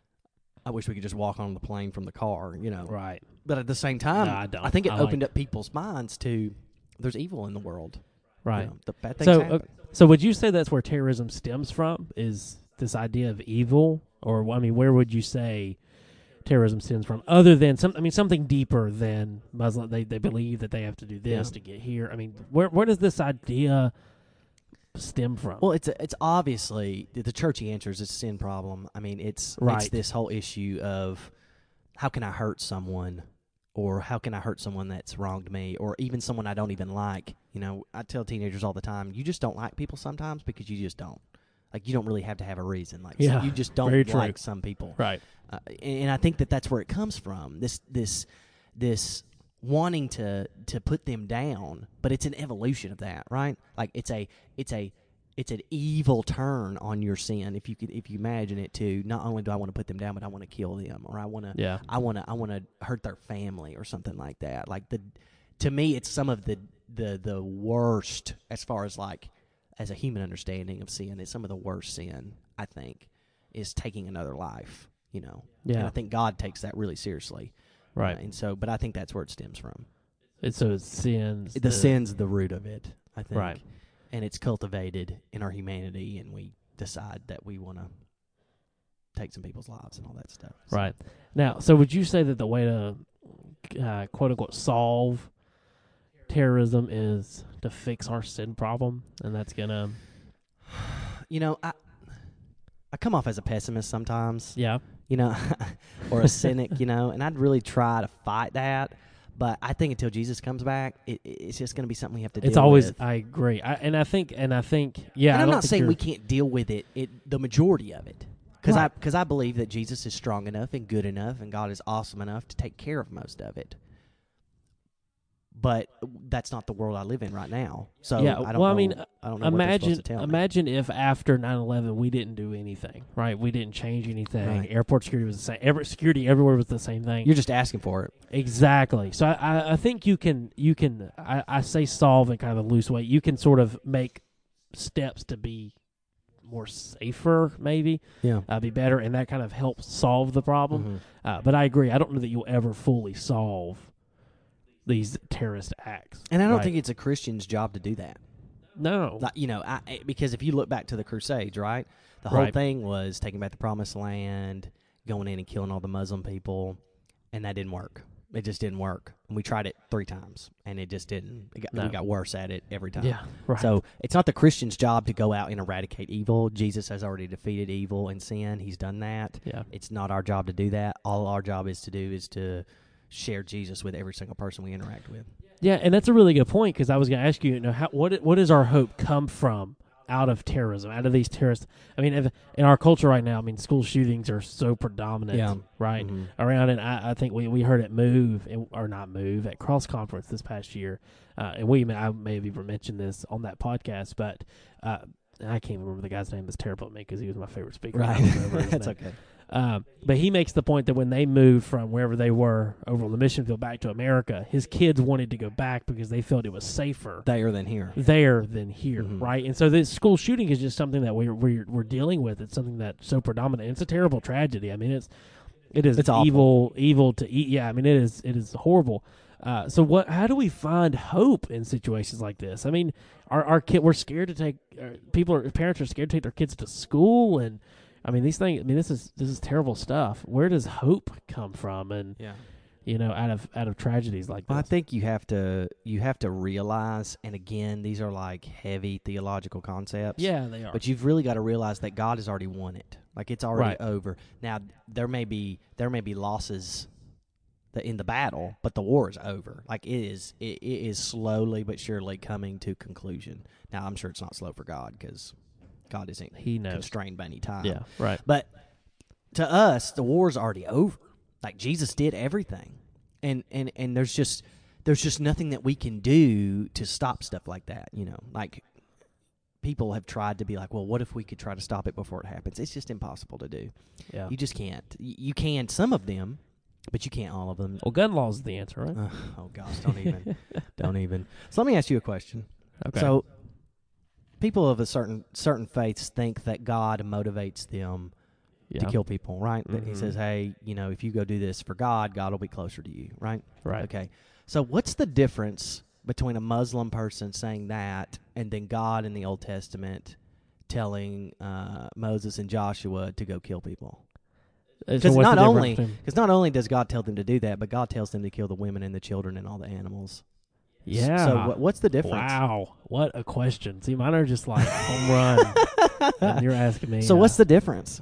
A: I wish we could just walk on the plane from the car, you know.
B: Right.
A: But at the same time,
B: No, I don't.
A: think it
B: I
A: opened up people's minds to there's evil in the world. you
B: Right.
A: know, the bad things
B: So,
A: happen.
B: so would you say that's where terrorism stems from? Is this idea of evil, or I mean, where would you say terrorism stems from? Other than something deeper than Muslim. They believe that they have to do this
A: Yeah.
B: to get here. I mean, where does this idea stem from?
A: Well, it's obviously the churchy answers it's a sin problem. I mean, it's
B: Right.
A: this whole issue of how can I hurt someone, or how can I hurt someone that's wronged me, or even someone I don't even like. You know, I tell teenagers all the time, you just don't like people sometimes because you just don't. Like, you don't really have to have a reason. Like,
B: Yeah,
A: you just
B: very
A: don't
B: true.
A: like some people.
B: right.
A: And I think that's where it comes from. This wanting to put them down, but it's an evolution of that, right? Like it's an evil turn on your sin. If you imagine it too, not only do I want to put them down, but I want to kill them, or I want to
B: Yeah.
A: I want to hurt their family or something like that. Like to me, it's some of the worst as far as like as a human understanding of sin. It's some of the worst sin, I think, is taking another life. You know,
B: Yeah.
A: and I think God takes that really seriously,
B: Right.
A: and so, but I think that's where it stems from.
B: So it's sins.
A: The sin's the root of it, I think,
B: Right.
A: and it's cultivated in our humanity, and we decide that we want to take some people's lives and all that stuff. So-
B: Right. Now, so would you say that the way to quote unquote solve terrorism is to fix our sin problem, and that's gonna
A: You know, I come off as a pessimist sometimes.
B: yeah.
A: You know, or a cynic, you know, and I'd really try to fight that. But I think until Jesus comes back, it's just going to be something we have to deal
B: It's always
A: with.
B: I agree. And I think yeah.
A: And
B: I
A: I'm
B: don't
A: not
B: think
A: saying
B: you're-
A: we can't deal with it, the majority of it. Because
B: Right.
A: I believe that Jesus is strong enough and good enough and God is awesome enough to take care of most of it. But that's not the world I live in right now. So
B: Yeah,
A: I don't
B: well, I
A: know,
B: mean,
A: I don't know what they're supposed to tell me.
B: Imagine if after 9/11 we didn't do anything, right? We didn't change anything.
A: Right.
B: Airport security was the same. Security everywhere was the same thing.
A: You're just asking for it.
B: Exactly. So I think you can I say solve in kind of a loose way. You can sort of make steps to be more safer, maybe.
A: Yeah.
B: Be better, and that kind of helps solve the problem. But I agree. I don't know that you'll ever fully solve these terrorist acts.
A: And I don't
B: right?
A: think it's a Christian's job to do that.
B: No.
A: Like, because if you look back to the Crusades, right? The whole
B: Right.
A: thing was taking back the Promised Land, going in and killing all the Muslim people, and that didn't work. It just didn't work. And we tried it 3 times, and it just didn't. We got worse at it every time.
B: Yeah, right.
A: So it's not the Christian's job to go out and eradicate evil. Jesus has already defeated evil and sin. He's done that.
B: Yeah.
A: It's not our job to do that. All our job is to do is to share Jesus with every single person we interact with.
B: Yeah, and that's a really good point, because I was going to ask you, what does our hope come from out of terrorism, out of these terrorists? I mean, in our culture right now, I mean, school shootings are so predominant, right?
A: Mm-hmm.
B: Around, and I think we heard it at Cross Conference this past year, and I may have even mentioned this on that podcast, but I can't remember the guy's name. It's terrible at me because he was my favorite speaker.
A: Right.
B: I don't remember his
A: That's
B: name.
A: okay.
B: But he makes the point that when they moved from wherever they were over on the mission field back to America, his kids wanted to go back because they felt it was safer
A: There than here.
B: than here,
A: Mhm.
B: right? And so this school shooting is just something that we're dealing with. It's something that's so predominant. It's a terrible tragedy. I mean, it is
A: It's awful.
B: evil to eat. Yeah, I mean, it is horrible. So how do we find hope in situations like this? I mean, our kid, we're scared to take parents are scared to take their kids to school, and I mean these things. I mean, this is terrible stuff. Where does hope come from? And out of tragedies like
A: Well, I
B: this.
A: think you have to realize, and again, these are like heavy theological concepts.
B: Yeah, they are.
A: But you've really got to realize that God has already won it. Like, it's already
B: Right.
A: over. Now there may be losses in the battle, but the war is over. Like, it is slowly but surely coming to conclusion. Now I'm sure it's not slow for God, because God isn't
B: He knows.
A: constrained by any time.
B: Yeah, right.
A: But to us, the war's already over. Like, Jesus did everything, and there's just nothing that we can do to stop stuff like that. Like, people have tried to be like, well, what if we could try to stop it before it happens? It's just impossible to do.
B: Yeah.
A: You just can't. You can some of them, but you can't all of them.
B: Well, gun law is the answer, right?
A: Oh gosh, don't even. So let me ask you a question.
B: Okay.
A: So, people of a certain faiths think that God motivates them to kill people, right? That He
B: Mhm.
A: says, hey, if you go do this for God, God will be closer to you, right?
B: Right.
A: Okay. So what's the difference between a Muslim person saying that and then God in the Old Testament telling Moses and Joshua to go kill people?
B: So
A: Because
B: what's
A: not
B: the
A: only
B: difference
A: does God tell them to do that, but God tells them to kill the women and the children and all the animals.
B: Yeah.
A: So what's the difference?
B: Wow, what a question. See, mine are just like home run. And you're asking me.
A: So what's the difference?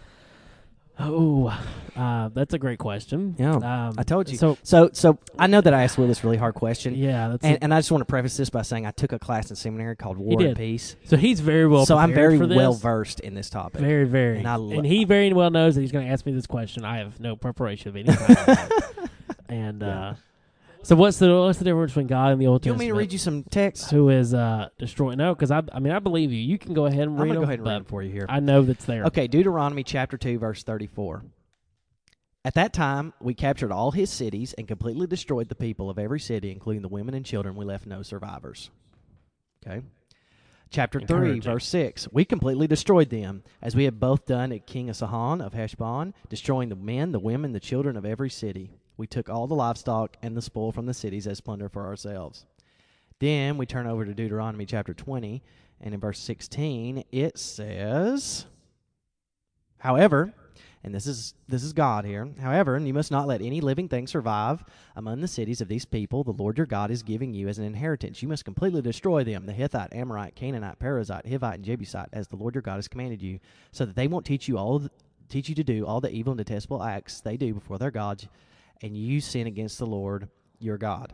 B: That's a great question.
A: Yeah, I told you.
B: So
A: So I know that I asked Will this really hard question.
B: yeah, that's
A: And I just want to preface this by saying I took a class in seminary called War and
B: did.
A: Peace.
B: so he's very well.
A: So I'm very
B: prepared for this.
A: well versed in this topic.
B: Very, very.
A: And
B: And he very well knows that he's going to ask me this question. I have no preparation of any kind. And so what's the difference between God and the Old
A: Do you want
B: Testament?
A: me to read you some text?
B: Who is destroying? No, because I believe you. You can go ahead and
A: I'm
B: read
A: going to
B: them.
A: go ahead and read
B: but
A: them for you here.
B: I know that's there.
A: Okay, Deuteronomy chapter 2, verse 34. At that time, we captured all his cities and completely destroyed the people of every city, including the women and children. We left no survivors. Okay. Chapter 3,
B: Encouraging.
A: verse 6. We completely destroyed them, as we had both done at King of Sihon of Heshbon, destroying the men, the women, the children of every city. We took all the livestock and the spoil from the cities as plunder for ourselves. Then we turn over to Deuteronomy chapter 20, and in verse 16, it says, however, and this is God here, however, and you must not let any living thing survive among the cities of these people the Lord your God is giving you as an inheritance. You must completely destroy them, the Hittite, Amorite, Canaanite, Perizzite, Hivite, and Jebusite, as the Lord your God has commanded you, so that they won't teach you to do all the evil and detestable acts they do before their gods, and you sin against the Lord your God.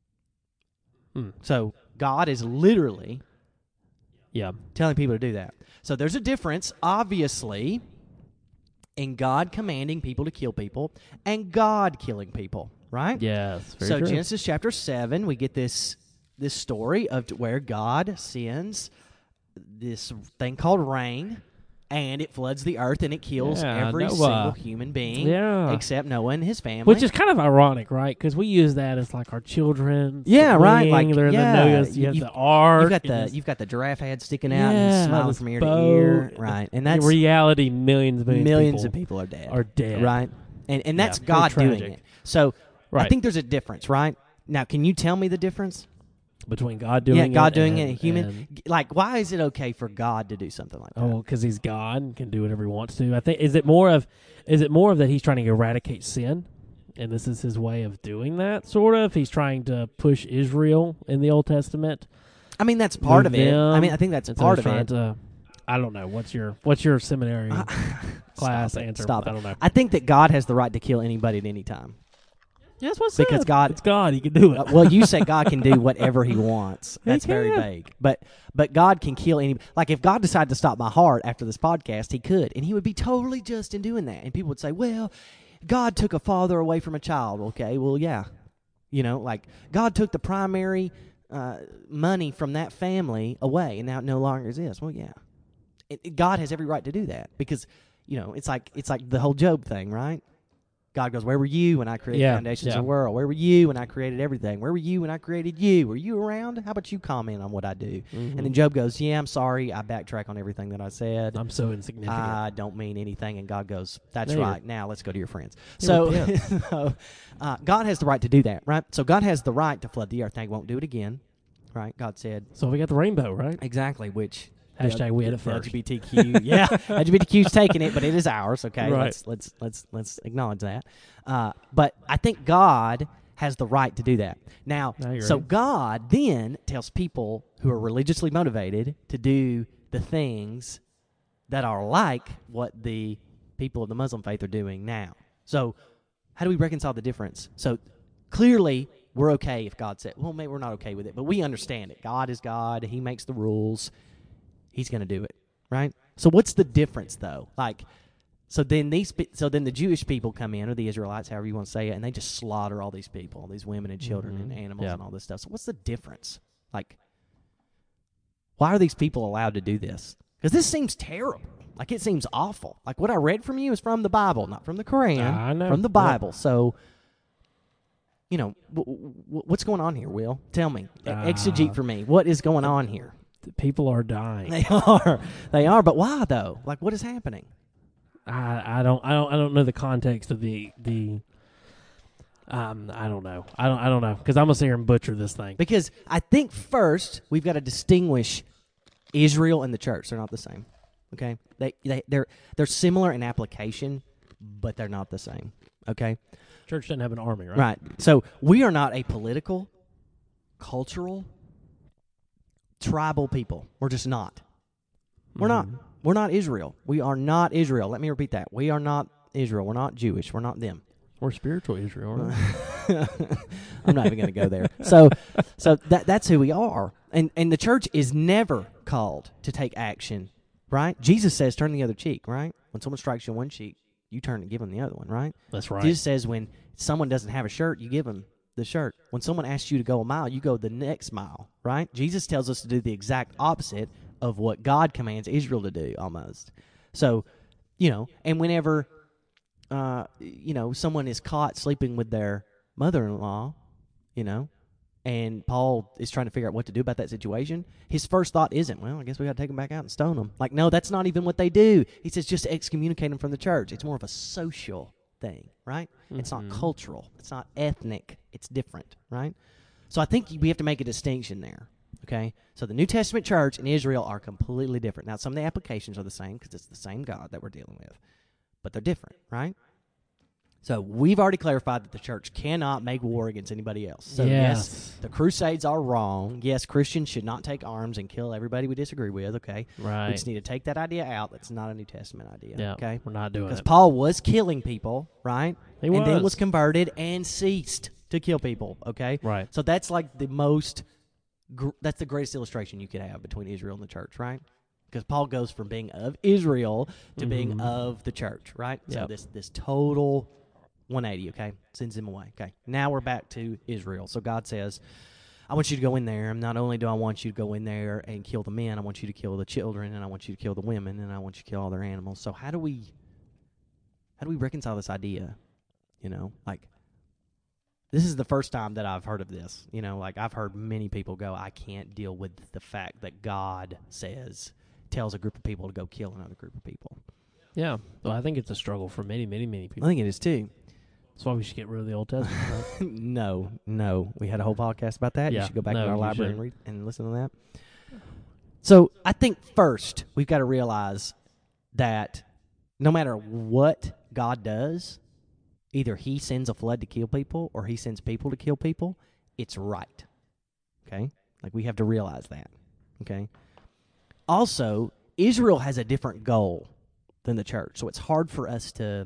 A: So God is literally telling people to do that. So there's a difference, obviously, in God commanding people to kill people and God killing people, right?
B: Yes. Very
A: So
B: true.
A: Genesis chapter 7, we get this story of where God sends this thing called rain, and it floods the earth and it kills
B: Yeah,
A: every
B: Noah.
A: single human being
B: Yeah.
A: except Noah and his family.
B: Which is kind of ironic, right? Because we use that as like our children.
A: Yeah, right, like,
B: they're in
A: yeah,
B: the Noah's, you have
A: you've-
B: the ark.
A: you've got the giraffe head sticking out and
B: Yeah,
A: he's smiling
B: this
A: from ear to
B: boat.
A: ear, right? And
B: in
A: that's
B: reality, millions
A: millions of people are dead,
B: are dead.
A: right? And that's
B: very
A: God doing
B: tragic.
A: it. So
B: Right.
A: I think there's a difference, right? Now, can you tell me the difference?
B: Between God doing it,
A: God doing it,
B: and
A: and human.
B: and-
A: Like, why is it okay for God to do something like that?
B: Oh, because he's God and can do whatever he wants to. I think is it more of that he's trying to eradicate sin, and this is his way of doing that. Sort of, he's trying to push Israel in the Old Testament.
A: I mean, that's part
B: Move
A: of it. I
B: them,
A: mean, I think that's
B: and so
A: part
B: he's
A: of
B: trying
A: it.
B: to- I don't know. What's your seminary class
A: Stop it,
B: answer?
A: Stop it.
B: I don't know.
A: I think that God has the right to kill anybody at any time.
B: Yeah, that's what's
A: Because God-
B: it's God. He can do it.
A: Well, you say God can do whatever He wants.
B: He
A: That's very
B: can.
A: vague. But God can kill any. Like if God decided to stop my heart after this podcast, He could, and He would be totally just in doing that. And people would say, "Well, God took a father away from a child." Okay, well, yeah, like God took the primary money from that family away, and now it no longer exists. Well, yeah, God has every right to do that because it's like the whole Job thing, right? God goes, "Where were you when I created the foundations of the world? Where were you when I created everything? Where were you when I created you? Were you around? How about you comment on what I do?"
B: Mm-hmm.
A: And then Job goes, "Yeah, I'm sorry. I backtrack on everything that I said.
B: I'm so insignificant.
A: I don't mean anything." And God goes, "That's
B: There.
A: right. Now let's go to your friends."
B: He
A: So
B: repents.
A: God has the right to do that, right? So God has the right to flood the earth. Now He won't do it again, right? God said
B: So we got the rainbow, right?
A: exactly, which
B: Hashtag we had it
A: the
B: first.
A: LGBTQ, yeah, LGBTQ's taking it, but it is ours. Okay,
B: Right.
A: let's acknowledge that. But I think God has the right to do that. Now,
B: I agree.
A: so God then tells people who are religiously motivated to do the things that are like what the people of the Muslim faith are doing now. So how do we reconcile the difference? So clearly we're okay if God said, well, maybe we're not okay with it, but we understand it. God is God. He makes the rules. He's going to do it, right? So what's the difference, though? So then the Jewish people come in, or the Israelites, however you want to say it, and they just slaughter all these people, all these women and children and animals
B: Yeah.
A: and all this stuff. So what's the difference? Why are these people allowed to do this? Because this seems terrible. It seems awful. What I read from you is from the Bible, not from the Quran.
B: I know.
A: From the
B: Yep.
A: Bible. So, what's going on here, Will? Tell me. Exegete for me. What is going on here?
B: People are dying.
A: They are. But why though? What is happening?
B: I don't know the context of the I don't know. I don't know because I'm gonna sit here and butcher this thing.
A: Because I think first we've got to distinguish Israel and the church. They're not the same. Okay, they're similar in application, but they're not the same. Okay,
B: Church doesn't have an army, right?
A: right. So we are not a political, cultural, tribal people. We're just not. We're not. We're not Israel. We are not Israel. Let me repeat that. We are not Israel. We're not Jewish. We're not them.
B: We're spiritual Israel, aren't we?
A: I'm not even going to go there. So that's who we are. And the church is never called to take action, right? Jesus says turn the other cheek, right? When someone strikes you on one cheek, you turn and give them the other one, right?
B: That's right.
A: Jesus says when someone doesn't have a shirt, you give them the shirt. When someone asks you to go a mile, you go the next mile, right? Jesus tells us to do the exact opposite of what God commands Israel to do, almost. So, and whenever, someone is caught sleeping with their mother-in-law, and Paul is trying to figure out what to do about that situation, his first thought isn't, well, I guess we got to take them back out and stone them. No, that's not even what they do. He says just excommunicate them from the church. It's more of a social thing, right? It's not cultural. It's not ethnic. It's different, right? So I think we have to make a distinction there, okay? So the New Testament church and Israel are completely different. Now, some of the applications are the same because it's the same God that we're dealing with, but they're different, right? So we've already clarified that the church cannot make war against anybody else. So yes, the Crusades are wrong. Yes, Christians should not take arms and kill everybody we disagree with, okay?
B: Right.
A: We just need to take that idea out. That's not a New Testament idea,
B: Yeah,
A: okay?
B: we're not doing
A: Because
B: it.
A: Paul was killing people, right?
B: He
A: and then
B: was.
A: was converted and ceased to kill people, okay?
B: Right.
A: So that's that's the greatest illustration you could have between Israel and the church, right? Because Paul goes from being of Israel to being of the church, right?
B: Yep.
A: So this total 180, okay? Sends him away, okay? Now we're back to Israel. So God says, I want you to go in there, and not only do I want you to go in there and kill the men, I want you to kill the children, and I want you to kill the women, and I want you to kill all their animals. So how do we reconcile this idea? Like, this is the first time that I've heard of this. Like, I've heard many people go, I can't deal with the fact that God tells a group of people to go kill another group of people.
B: Yeah. Well, I think it's a struggle for many, many, many people.
A: I think it is too.
B: That's why we should get rid of the Old Testament. Right?
A: No. We had a whole podcast about that.
B: Yeah.
A: You should go back to our
B: you
A: library and listen to that. So I think first we've got to realize that no matter what God does, either he sends a flood to kill people or he sends people to kill people, it's right. Okay? Like, we have to realize that. Okay? Also, Israel has a different goal than the church, so it's hard for us to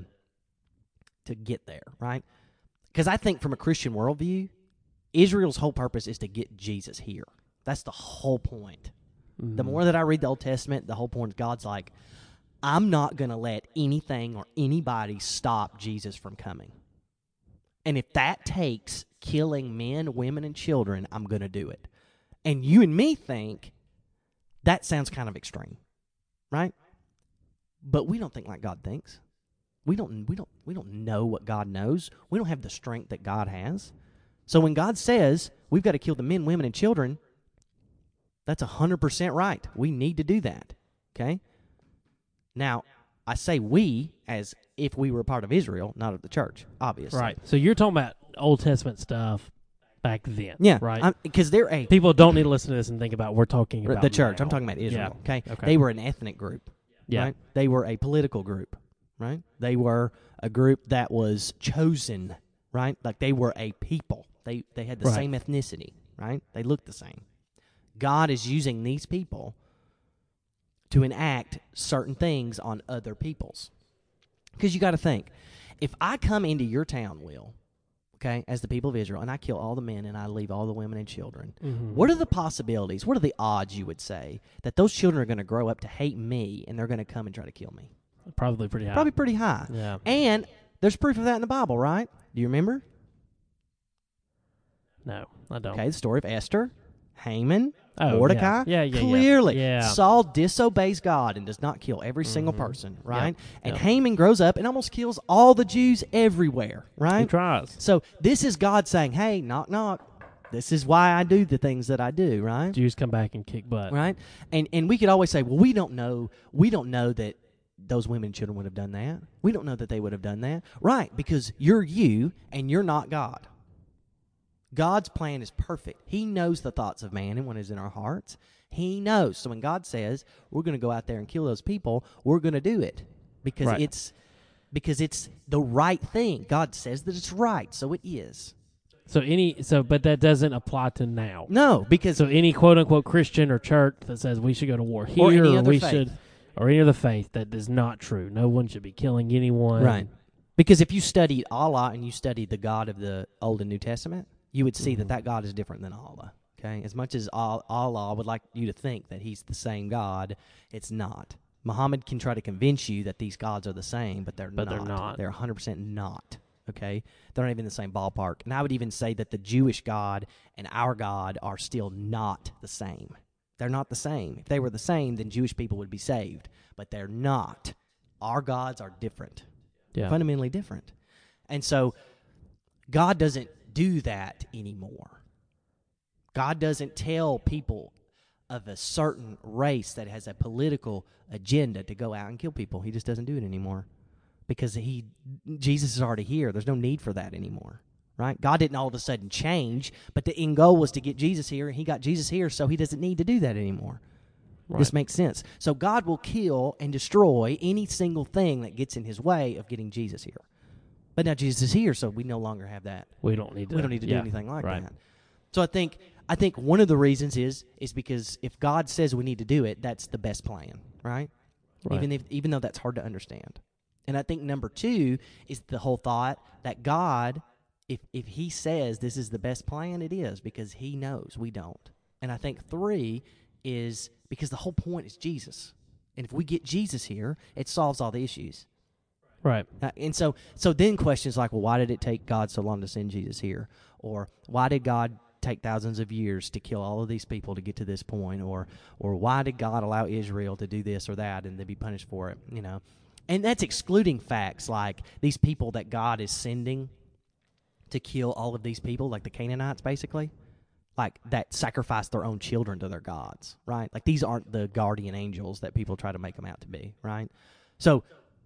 A: get there, right? Because I think from a Christian worldview, Israel's whole purpose is to get Jesus here. That's the whole point. The more that I read the Old Testament, the whole point is God's like, I'm not going to let anything or anybody stop Jesus from coming. And if that takes killing men, women, and children, I'm going to do it. And you and me think that sounds kind of extreme, right? But we don't think like God thinks. We don't know what God knows. We don't have the strength that God has. So when God says we've got to kill the men, women, and children, that's 100% right. We need to do that. Okay? Now, I say we as if we were a part of Israel, not of the church, obviously.
B: Right. So you're talking about Old Testament stuff back then.
A: Yeah.
B: Right.
A: Because they're a
B: People don't need to listen to this and think about we're talking about
A: the church.
B: now.
A: I'm talking about Israel.
B: Yeah.
A: Okay?
B: Okay.
A: They were an ethnic group.
B: Yeah.
A: Right? They were a political group. Right? They were a group that was chosen. Right? Like, they were a people. They had the same ethnicity. Right? They looked the same. God is using these people to enact certain things on other peoples. Because you got to think, if I come into your town, Will, okay, as the people of Israel, and I kill all the men and I leave all the women and children, what are the possibilities, what are the odds, you would say, that those children are going to grow up to hate me and they're going to come and try to kill me?
B: Probably pretty high.
A: Probably pretty high.
B: Yeah.
A: And there's proof of that in the Bible, right? Do you remember?
B: No, I don't.
A: Okay, the story of Esther, Haman,
B: Oh,
A: Mordecai.
B: Yeah.
A: Clearly,
B: Yeah.
A: Saul disobeys God and does not kill every single person, right?
B: Yep.
A: And
B: Yep.
A: Haman grows up and almost kills all the Jews everywhere, right?
B: He tries.
A: So this is God saying, hey, knock, knock. This is why I do the things that I do, right?
B: Jews come back and kick butt.
A: Right? And we could always say, well, we don't know that those women and children would have done that. We don't know that they would have done that. Right, because you're you and you're not God. God's plan is perfect. He knows the thoughts of man and what is in our hearts. He knows. So when God says we're going to go out there and kill those people, we're going to do it because it's the right thing. God says that it's right, so it is.
B: But that doesn't apply to now.
A: No, because
B: So any quote unquote Christian or church that says we should go to war here
A: Or any other
B: we
A: faith.
B: should or any other faith, that is not true. No one should be killing anyone.
A: right. Because if you studied Allah and you studied the God of the Old and New Testament, you would see that God is different than Allah. Okay, as much as Allah would like you to think that he's the same God, it's not. Muhammad can try to convince you that these gods are the same, but they're not.
B: They're not.
A: They're 100% not. Okay, they're not even in the same ballpark. And I would even say that the Jewish God and our God are still not the same. They're not the same. If they were the same, then Jewish people would be saved. But they're not. Our gods are different.
B: Yeah.
A: Fundamentally different. And so God doesn't do that anymore. God doesn't tell people of a certain race that has a political agenda to go out and kill people. He just doesn't do it anymore because Jesus is already here. There's no need for that anymore, right? God didn't all of a sudden change, but the end goal was to get Jesus here, and he got Jesus here, so he doesn't need to do that anymore.
B: Right.
A: This makes sense. So God will kill and destroy any single thing that gets in his way of getting Jesus here. But now Jesus is here, so we no longer have that.
B: We don't need to
A: do anything like
B: right.
A: that. So I think one of the reasons is because if God says we need to do it, that's the best plan, right? Even though that's hard to understand. And I think number 2 is the whole thought that God, if he says this is the best plan, it is, because he knows we don't. And I think 3 is because the whole point is Jesus. And if we get Jesus here, it solves all the issues.
B: Right.
A: And so then questions like, well, why did it take God so long to send Jesus here? Or why did God take thousands of years to kill all of these people to get to this point, or why did God allow Israel to do this or that and to be punished for it, you know? And that's excluding facts like these people that God is sending to kill all of these people, like the Canaanites, basically, like that sacrificed their own children to their gods, right? Like these aren't the guardian angels that people try to make them out to be, right? So,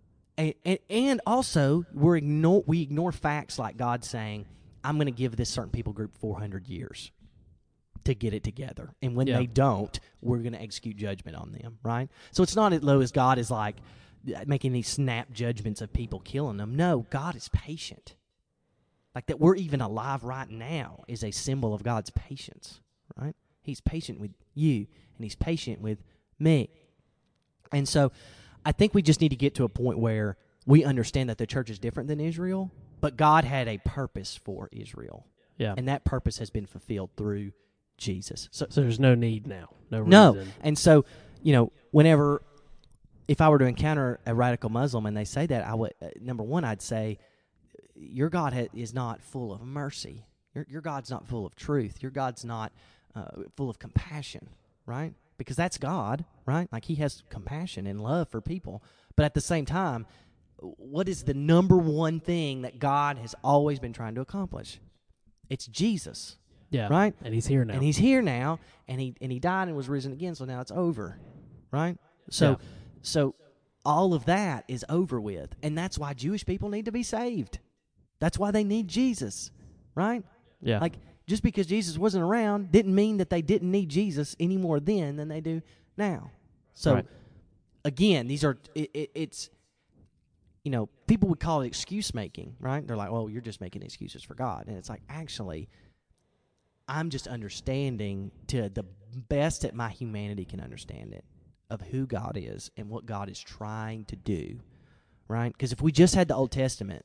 A: and also we ignore facts like God saying, I'm going to give this certain people group 400 years to get it together. And when they don't, we're going to execute judgment on them, right? So it's not as low as God is like making these snap judgments of people killing them. No, God is patient. Like that we're even alive right now is a symbol of God's patience, right? He's patient with you, and he's patient with me. And so I think we just need to get to a point where we understand that the church is different than Israel, but God had a purpose for Israel.
B: Yeah.
A: And that purpose has been fulfilled through Jesus. So
B: there's no need now. No reason.
A: no. And so, you know, if I were to encounter a radical Muslim and they say that, I would, number one, I'd say, your God is not full of mercy. Your God's not full of truth. Your God's not full of compassion, right? Because that's God, right? Like he has compassion and love for people. But at the same time, what is the number one thing that God has always been trying to accomplish? It's Jesus.
B: Yeah.
A: Right?
B: And he's here now.
A: And he's here now, and he died and was risen again, so now it's over. Right? So all of that is over with. And that's why Jewish people need to be saved. That's why they need Jesus. Right?
B: Yeah.
A: Like, just because Jesus wasn't around didn't mean that they didn't need Jesus any more then than they do now. So, again, these are, it's, you know, people would call it excuse making, right? They're like, well, you're just making excuses for God. And it's like, actually, I'm just understanding to the best that my humanity can understand it, of who God is and what God is trying to do, right? Because if we just had the Old Testament,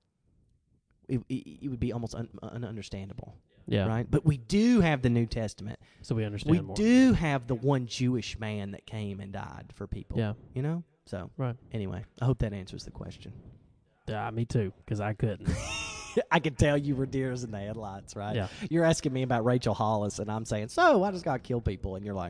A: it would be almost ununderstandable.
B: Yeah.
A: Right? But we do have the New Testament.
B: So we understand
A: we
B: more.
A: do have the one Jewish man that came and died for people.
B: Yeah.
A: You know? So,
B: right.
A: Anyway, I hope that answers the question.
B: Yeah, me too, because I couldn't.
A: I could tell you were deers in the headlights, right?
B: Yeah.
A: You're asking me about Rachel Hollis, and I'm saying, so why does God kill people? And you're like,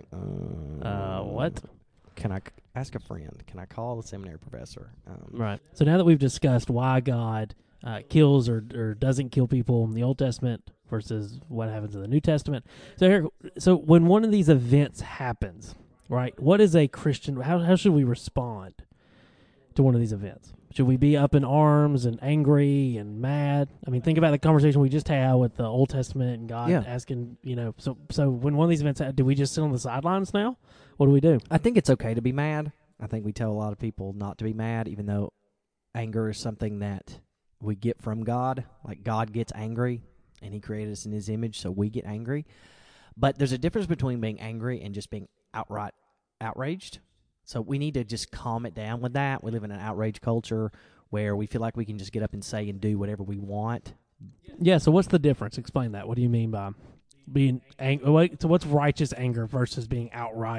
B: what?
A: Can I ask a friend? Can I call the seminary professor?
B: Right. So now that we've discussed why God kills or doesn't kill people in the Old Testament versus what happens in the New Testament. So when one of these events happens, right, what is a Christian, how should we respond to one of these events? Should we be up in arms and angry and mad? I mean, think about the conversation we just had with the Old Testament and God asking, you know, so when one of these events happens, do we just sit on the sidelines now? What do we do?
A: I think it's okay to be mad. I think we tell a lot of people not to be mad, even though anger is something that we get from God. Like, God gets angry, and he created us in his image, so we get angry. But there's a difference between being angry and just being outright outraged. So we need to just calm it down with that. We live in an outrage culture where we feel like we can just get up and say and do whatever we want.
B: Yeah, so what's the difference? Explain that. What do you mean by being angry? So what's righteous anger versus being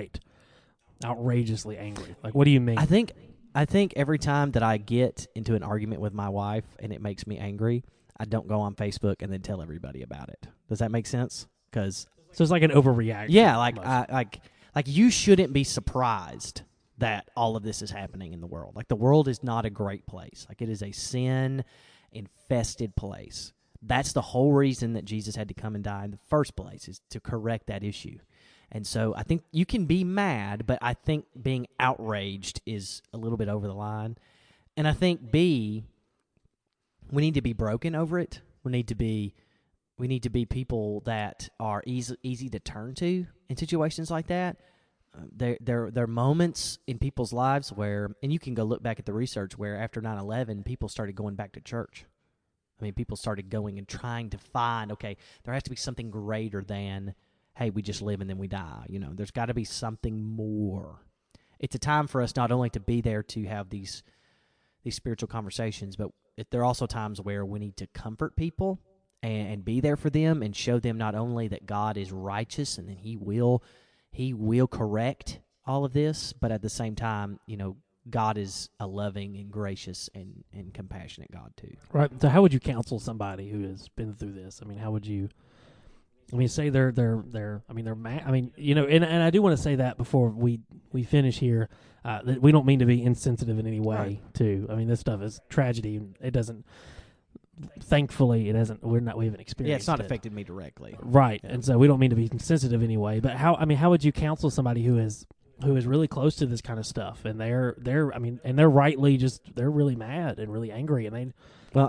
B: outrageously angry? Like, what do you mean?
A: I think every time that I get into an argument with my wife and it makes me angry, I don't go on Facebook and then tell everybody about it. Does that make sense? So
B: it's like an overreaction.
A: Yeah, like you shouldn't be surprised that all of this is happening in the world. Like, the world is not a great place. Like, it is a sin-infested place. That's the whole reason that Jesus had to come and die in the first place, is to correct that issue. And so I think you can be mad, but I think being outraged is a little bit over the line. And I think, B, we need to be broken over it. We need to be people that are easy to turn to in situations like that. There are moments in people's lives where, and you can go look back at the research, where after 9/11, people started going back to church. I mean, people started going and trying to find, okay, there has to be something greater than, hey, we just live and then we die. You know, there's got to be something more. It's a time for us not only to be there to have these spiritual conversations, but there are also times where we need to comfort people and be there for them and show them not only that God is righteous and that He will correct all of this, but at the same time, you know, God is a loving and gracious and compassionate God too.
B: Right. So how would you counsel somebody who has been through this? I mean, how would you I mean, say they're I mean, they're mad. I mean, and I do want to say that before we finish here, that we don't mean to be insensitive in any way.
A: Right.
B: To, I mean, this stuff is tragedy. It doesn't. Thankfully, it hasn't. We haven't experienced.
A: Yeah, it's not
B: it.
A: affected me directly.
B: Right,
A: Yeah.
B: and so we don't mean to be insensitive anyway. But how would you counsel somebody who is really close to this kind of stuff, and they're rightly they're really mad and really angry, and they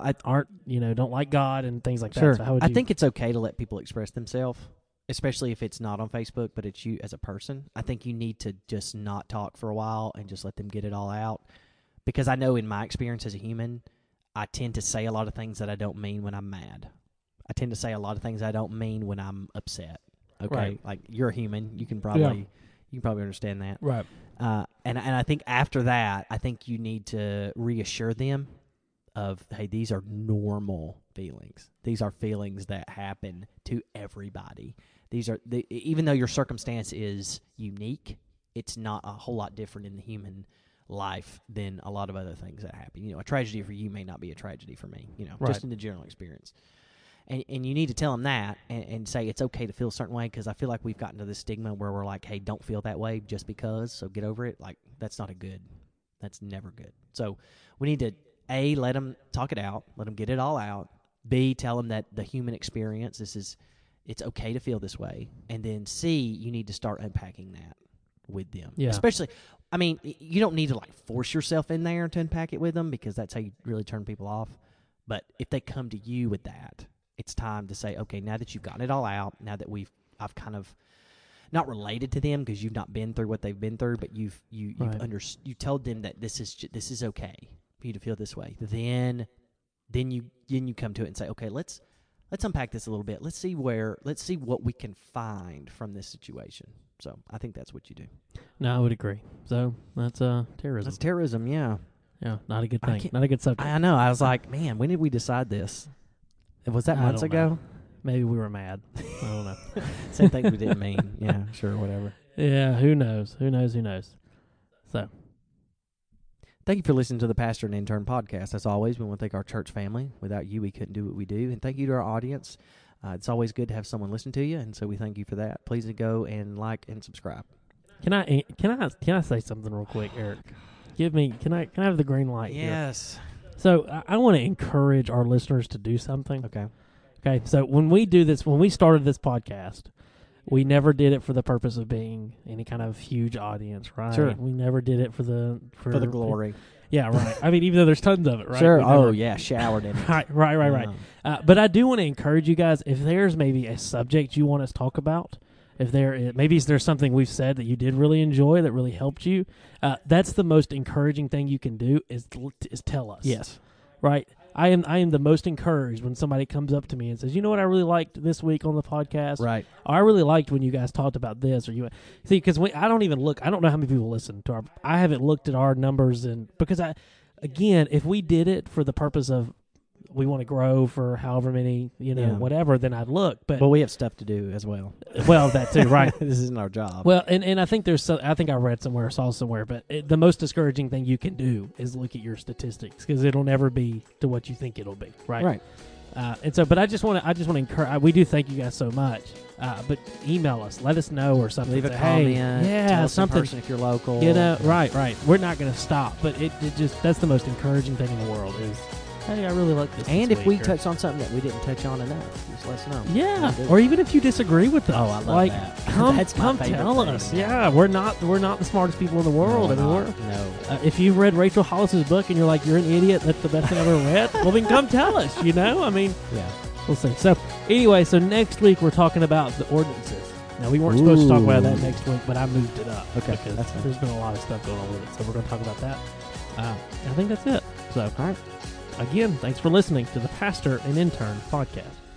B: don't like God and things like
A: Sure.
B: that. So how would you,
A: I think it's okay to let people express themselves, especially if it's not on Facebook, but it's you as a person. I think you need to just not talk for a while and just let them get it all out. Because I know in my experience as a human, I tend to say a lot of things that I don't mean when I'm mad. I tend to say a lot of things I don't mean when I'm upset. Okay?
B: Right.
A: Like, you're a human. You can probably understand that.
B: right?
A: And I think after that, I think you need to reassure them of, hey, these are normal feelings. These are feelings that happen to everybody. Even though your circumstance is unique, it's not a whole lot different in the human life than a lot of other things that happen. A tragedy for you may not be a tragedy for me,
B: Right.
A: just in the general experience. And you need to tell them that and say it's okay to feel a certain way, because I feel like we've gotten to this stigma where we're like, hey, don't feel that way just because, so get over it. Like, that's never good. So we need to, A, let them talk it out, let them get it all out. B, tell them that the human experience, it's okay to feel this way. And then C, you need to start unpacking that with them.
B: Yeah.
A: Especially, I mean, you don't need to like force yourself in there to unpack it with them, because that's how you really turn people off. But if they come to you with that, it's time to say, okay, now that you've gotten it all out, now that I've kind of not related to them because you've not been through what they've been through, but you told them that this is okay for you to feel this way. Then you come to it and say, okay, let's unpack this a little bit. Let's see what we can find from this situation. So I think that's what you do.
B: No, I would agree. So that's terrorism.
A: That's terrorism, yeah.
B: Yeah, not a good thing. Not a good subject.
A: I know. I was like, man, when did we decide this? Was that months ago?
B: Maybe we were mad. I don't know.
A: Same thing we didn't mean. Yeah, sure, whatever.
B: Yeah, who knows? So,
A: thank you for listening to the Pastor and Intern podcast. As always, we want to thank our church family. Without you, we couldn't do what we do. And thank you to our audience. It's always good to have someone listen to you, and so we thank you for that. Please go and like and subscribe.
B: Can I say something real quick, Eric? Can I have the green light?
A: Yes.
B: Here? So I want to encourage our listeners to do something.
A: Okay.
B: So when we started this podcast, we never did it for the purpose of being any kind of huge audience, right?
A: Sure.
B: We never did it for the
A: glory.
B: Yeah, right. I mean, even though there's tons of it, right?
A: Sure. Showered in it.
B: Right. But I do want to encourage you guys, if there's maybe a subject you want us to talk about, if there's something we've said that you did really enjoy that really helped you, that's the most encouraging thing you can do is tell us.
A: Yes.
B: Right. I am the most encouraged when somebody comes up to me and says, you know what I really liked this week on the podcast?
A: Right.
B: Or I really liked when you guys talked about this. Or because I don't even look. I don't know how many people listen to our. I haven't looked at our numbers because if we did it for the purpose of we want to grow for however many whatever, then I'd look. But
A: we have stuff to do as well.
B: Well, that too, right?
A: This isn't our job.
B: Well, and I think I think I read somewhere, or saw somewhere, but the most discouraging thing you can do is look at your statistics, because it'll never be to what you think it'll be, right?
A: Right.
B: And so, but I just want to encourage. We do thank you guys so much. But email us, let us know or something.
A: Leave a
B: Say,
A: comment.
B: Hey,
A: tell us
B: something.
A: in person if you're local.
B: Right. We're not going to stop, but it just that's the most encouraging thing in the world is. Hey, I really like this.
A: And if we
B: touch
A: touched on something that we didn't touch on enough, just let us know.
B: Yeah, or even if you disagree with us.
A: Oh, I love that.
B: Come tell us. Yeah, we're not the smartest people in the world.
A: No.
B: If you've read Rachel Hollis's book and you're like, you're an idiot, that's the best thing I've ever read, well, then come tell us, I mean,
A: yeah.
B: We'll see. So, anyway, next week we're talking about the ordinances. Now, we weren't supposed to talk about that next week, but I moved it up.
A: Okay,
B: because
A: that's fine.
B: there's been a lot of stuff going on with it, so we're going to talk about that. I think that's it. So,
A: all right.
B: Again, thanks for listening to the Pastor and Intern podcast.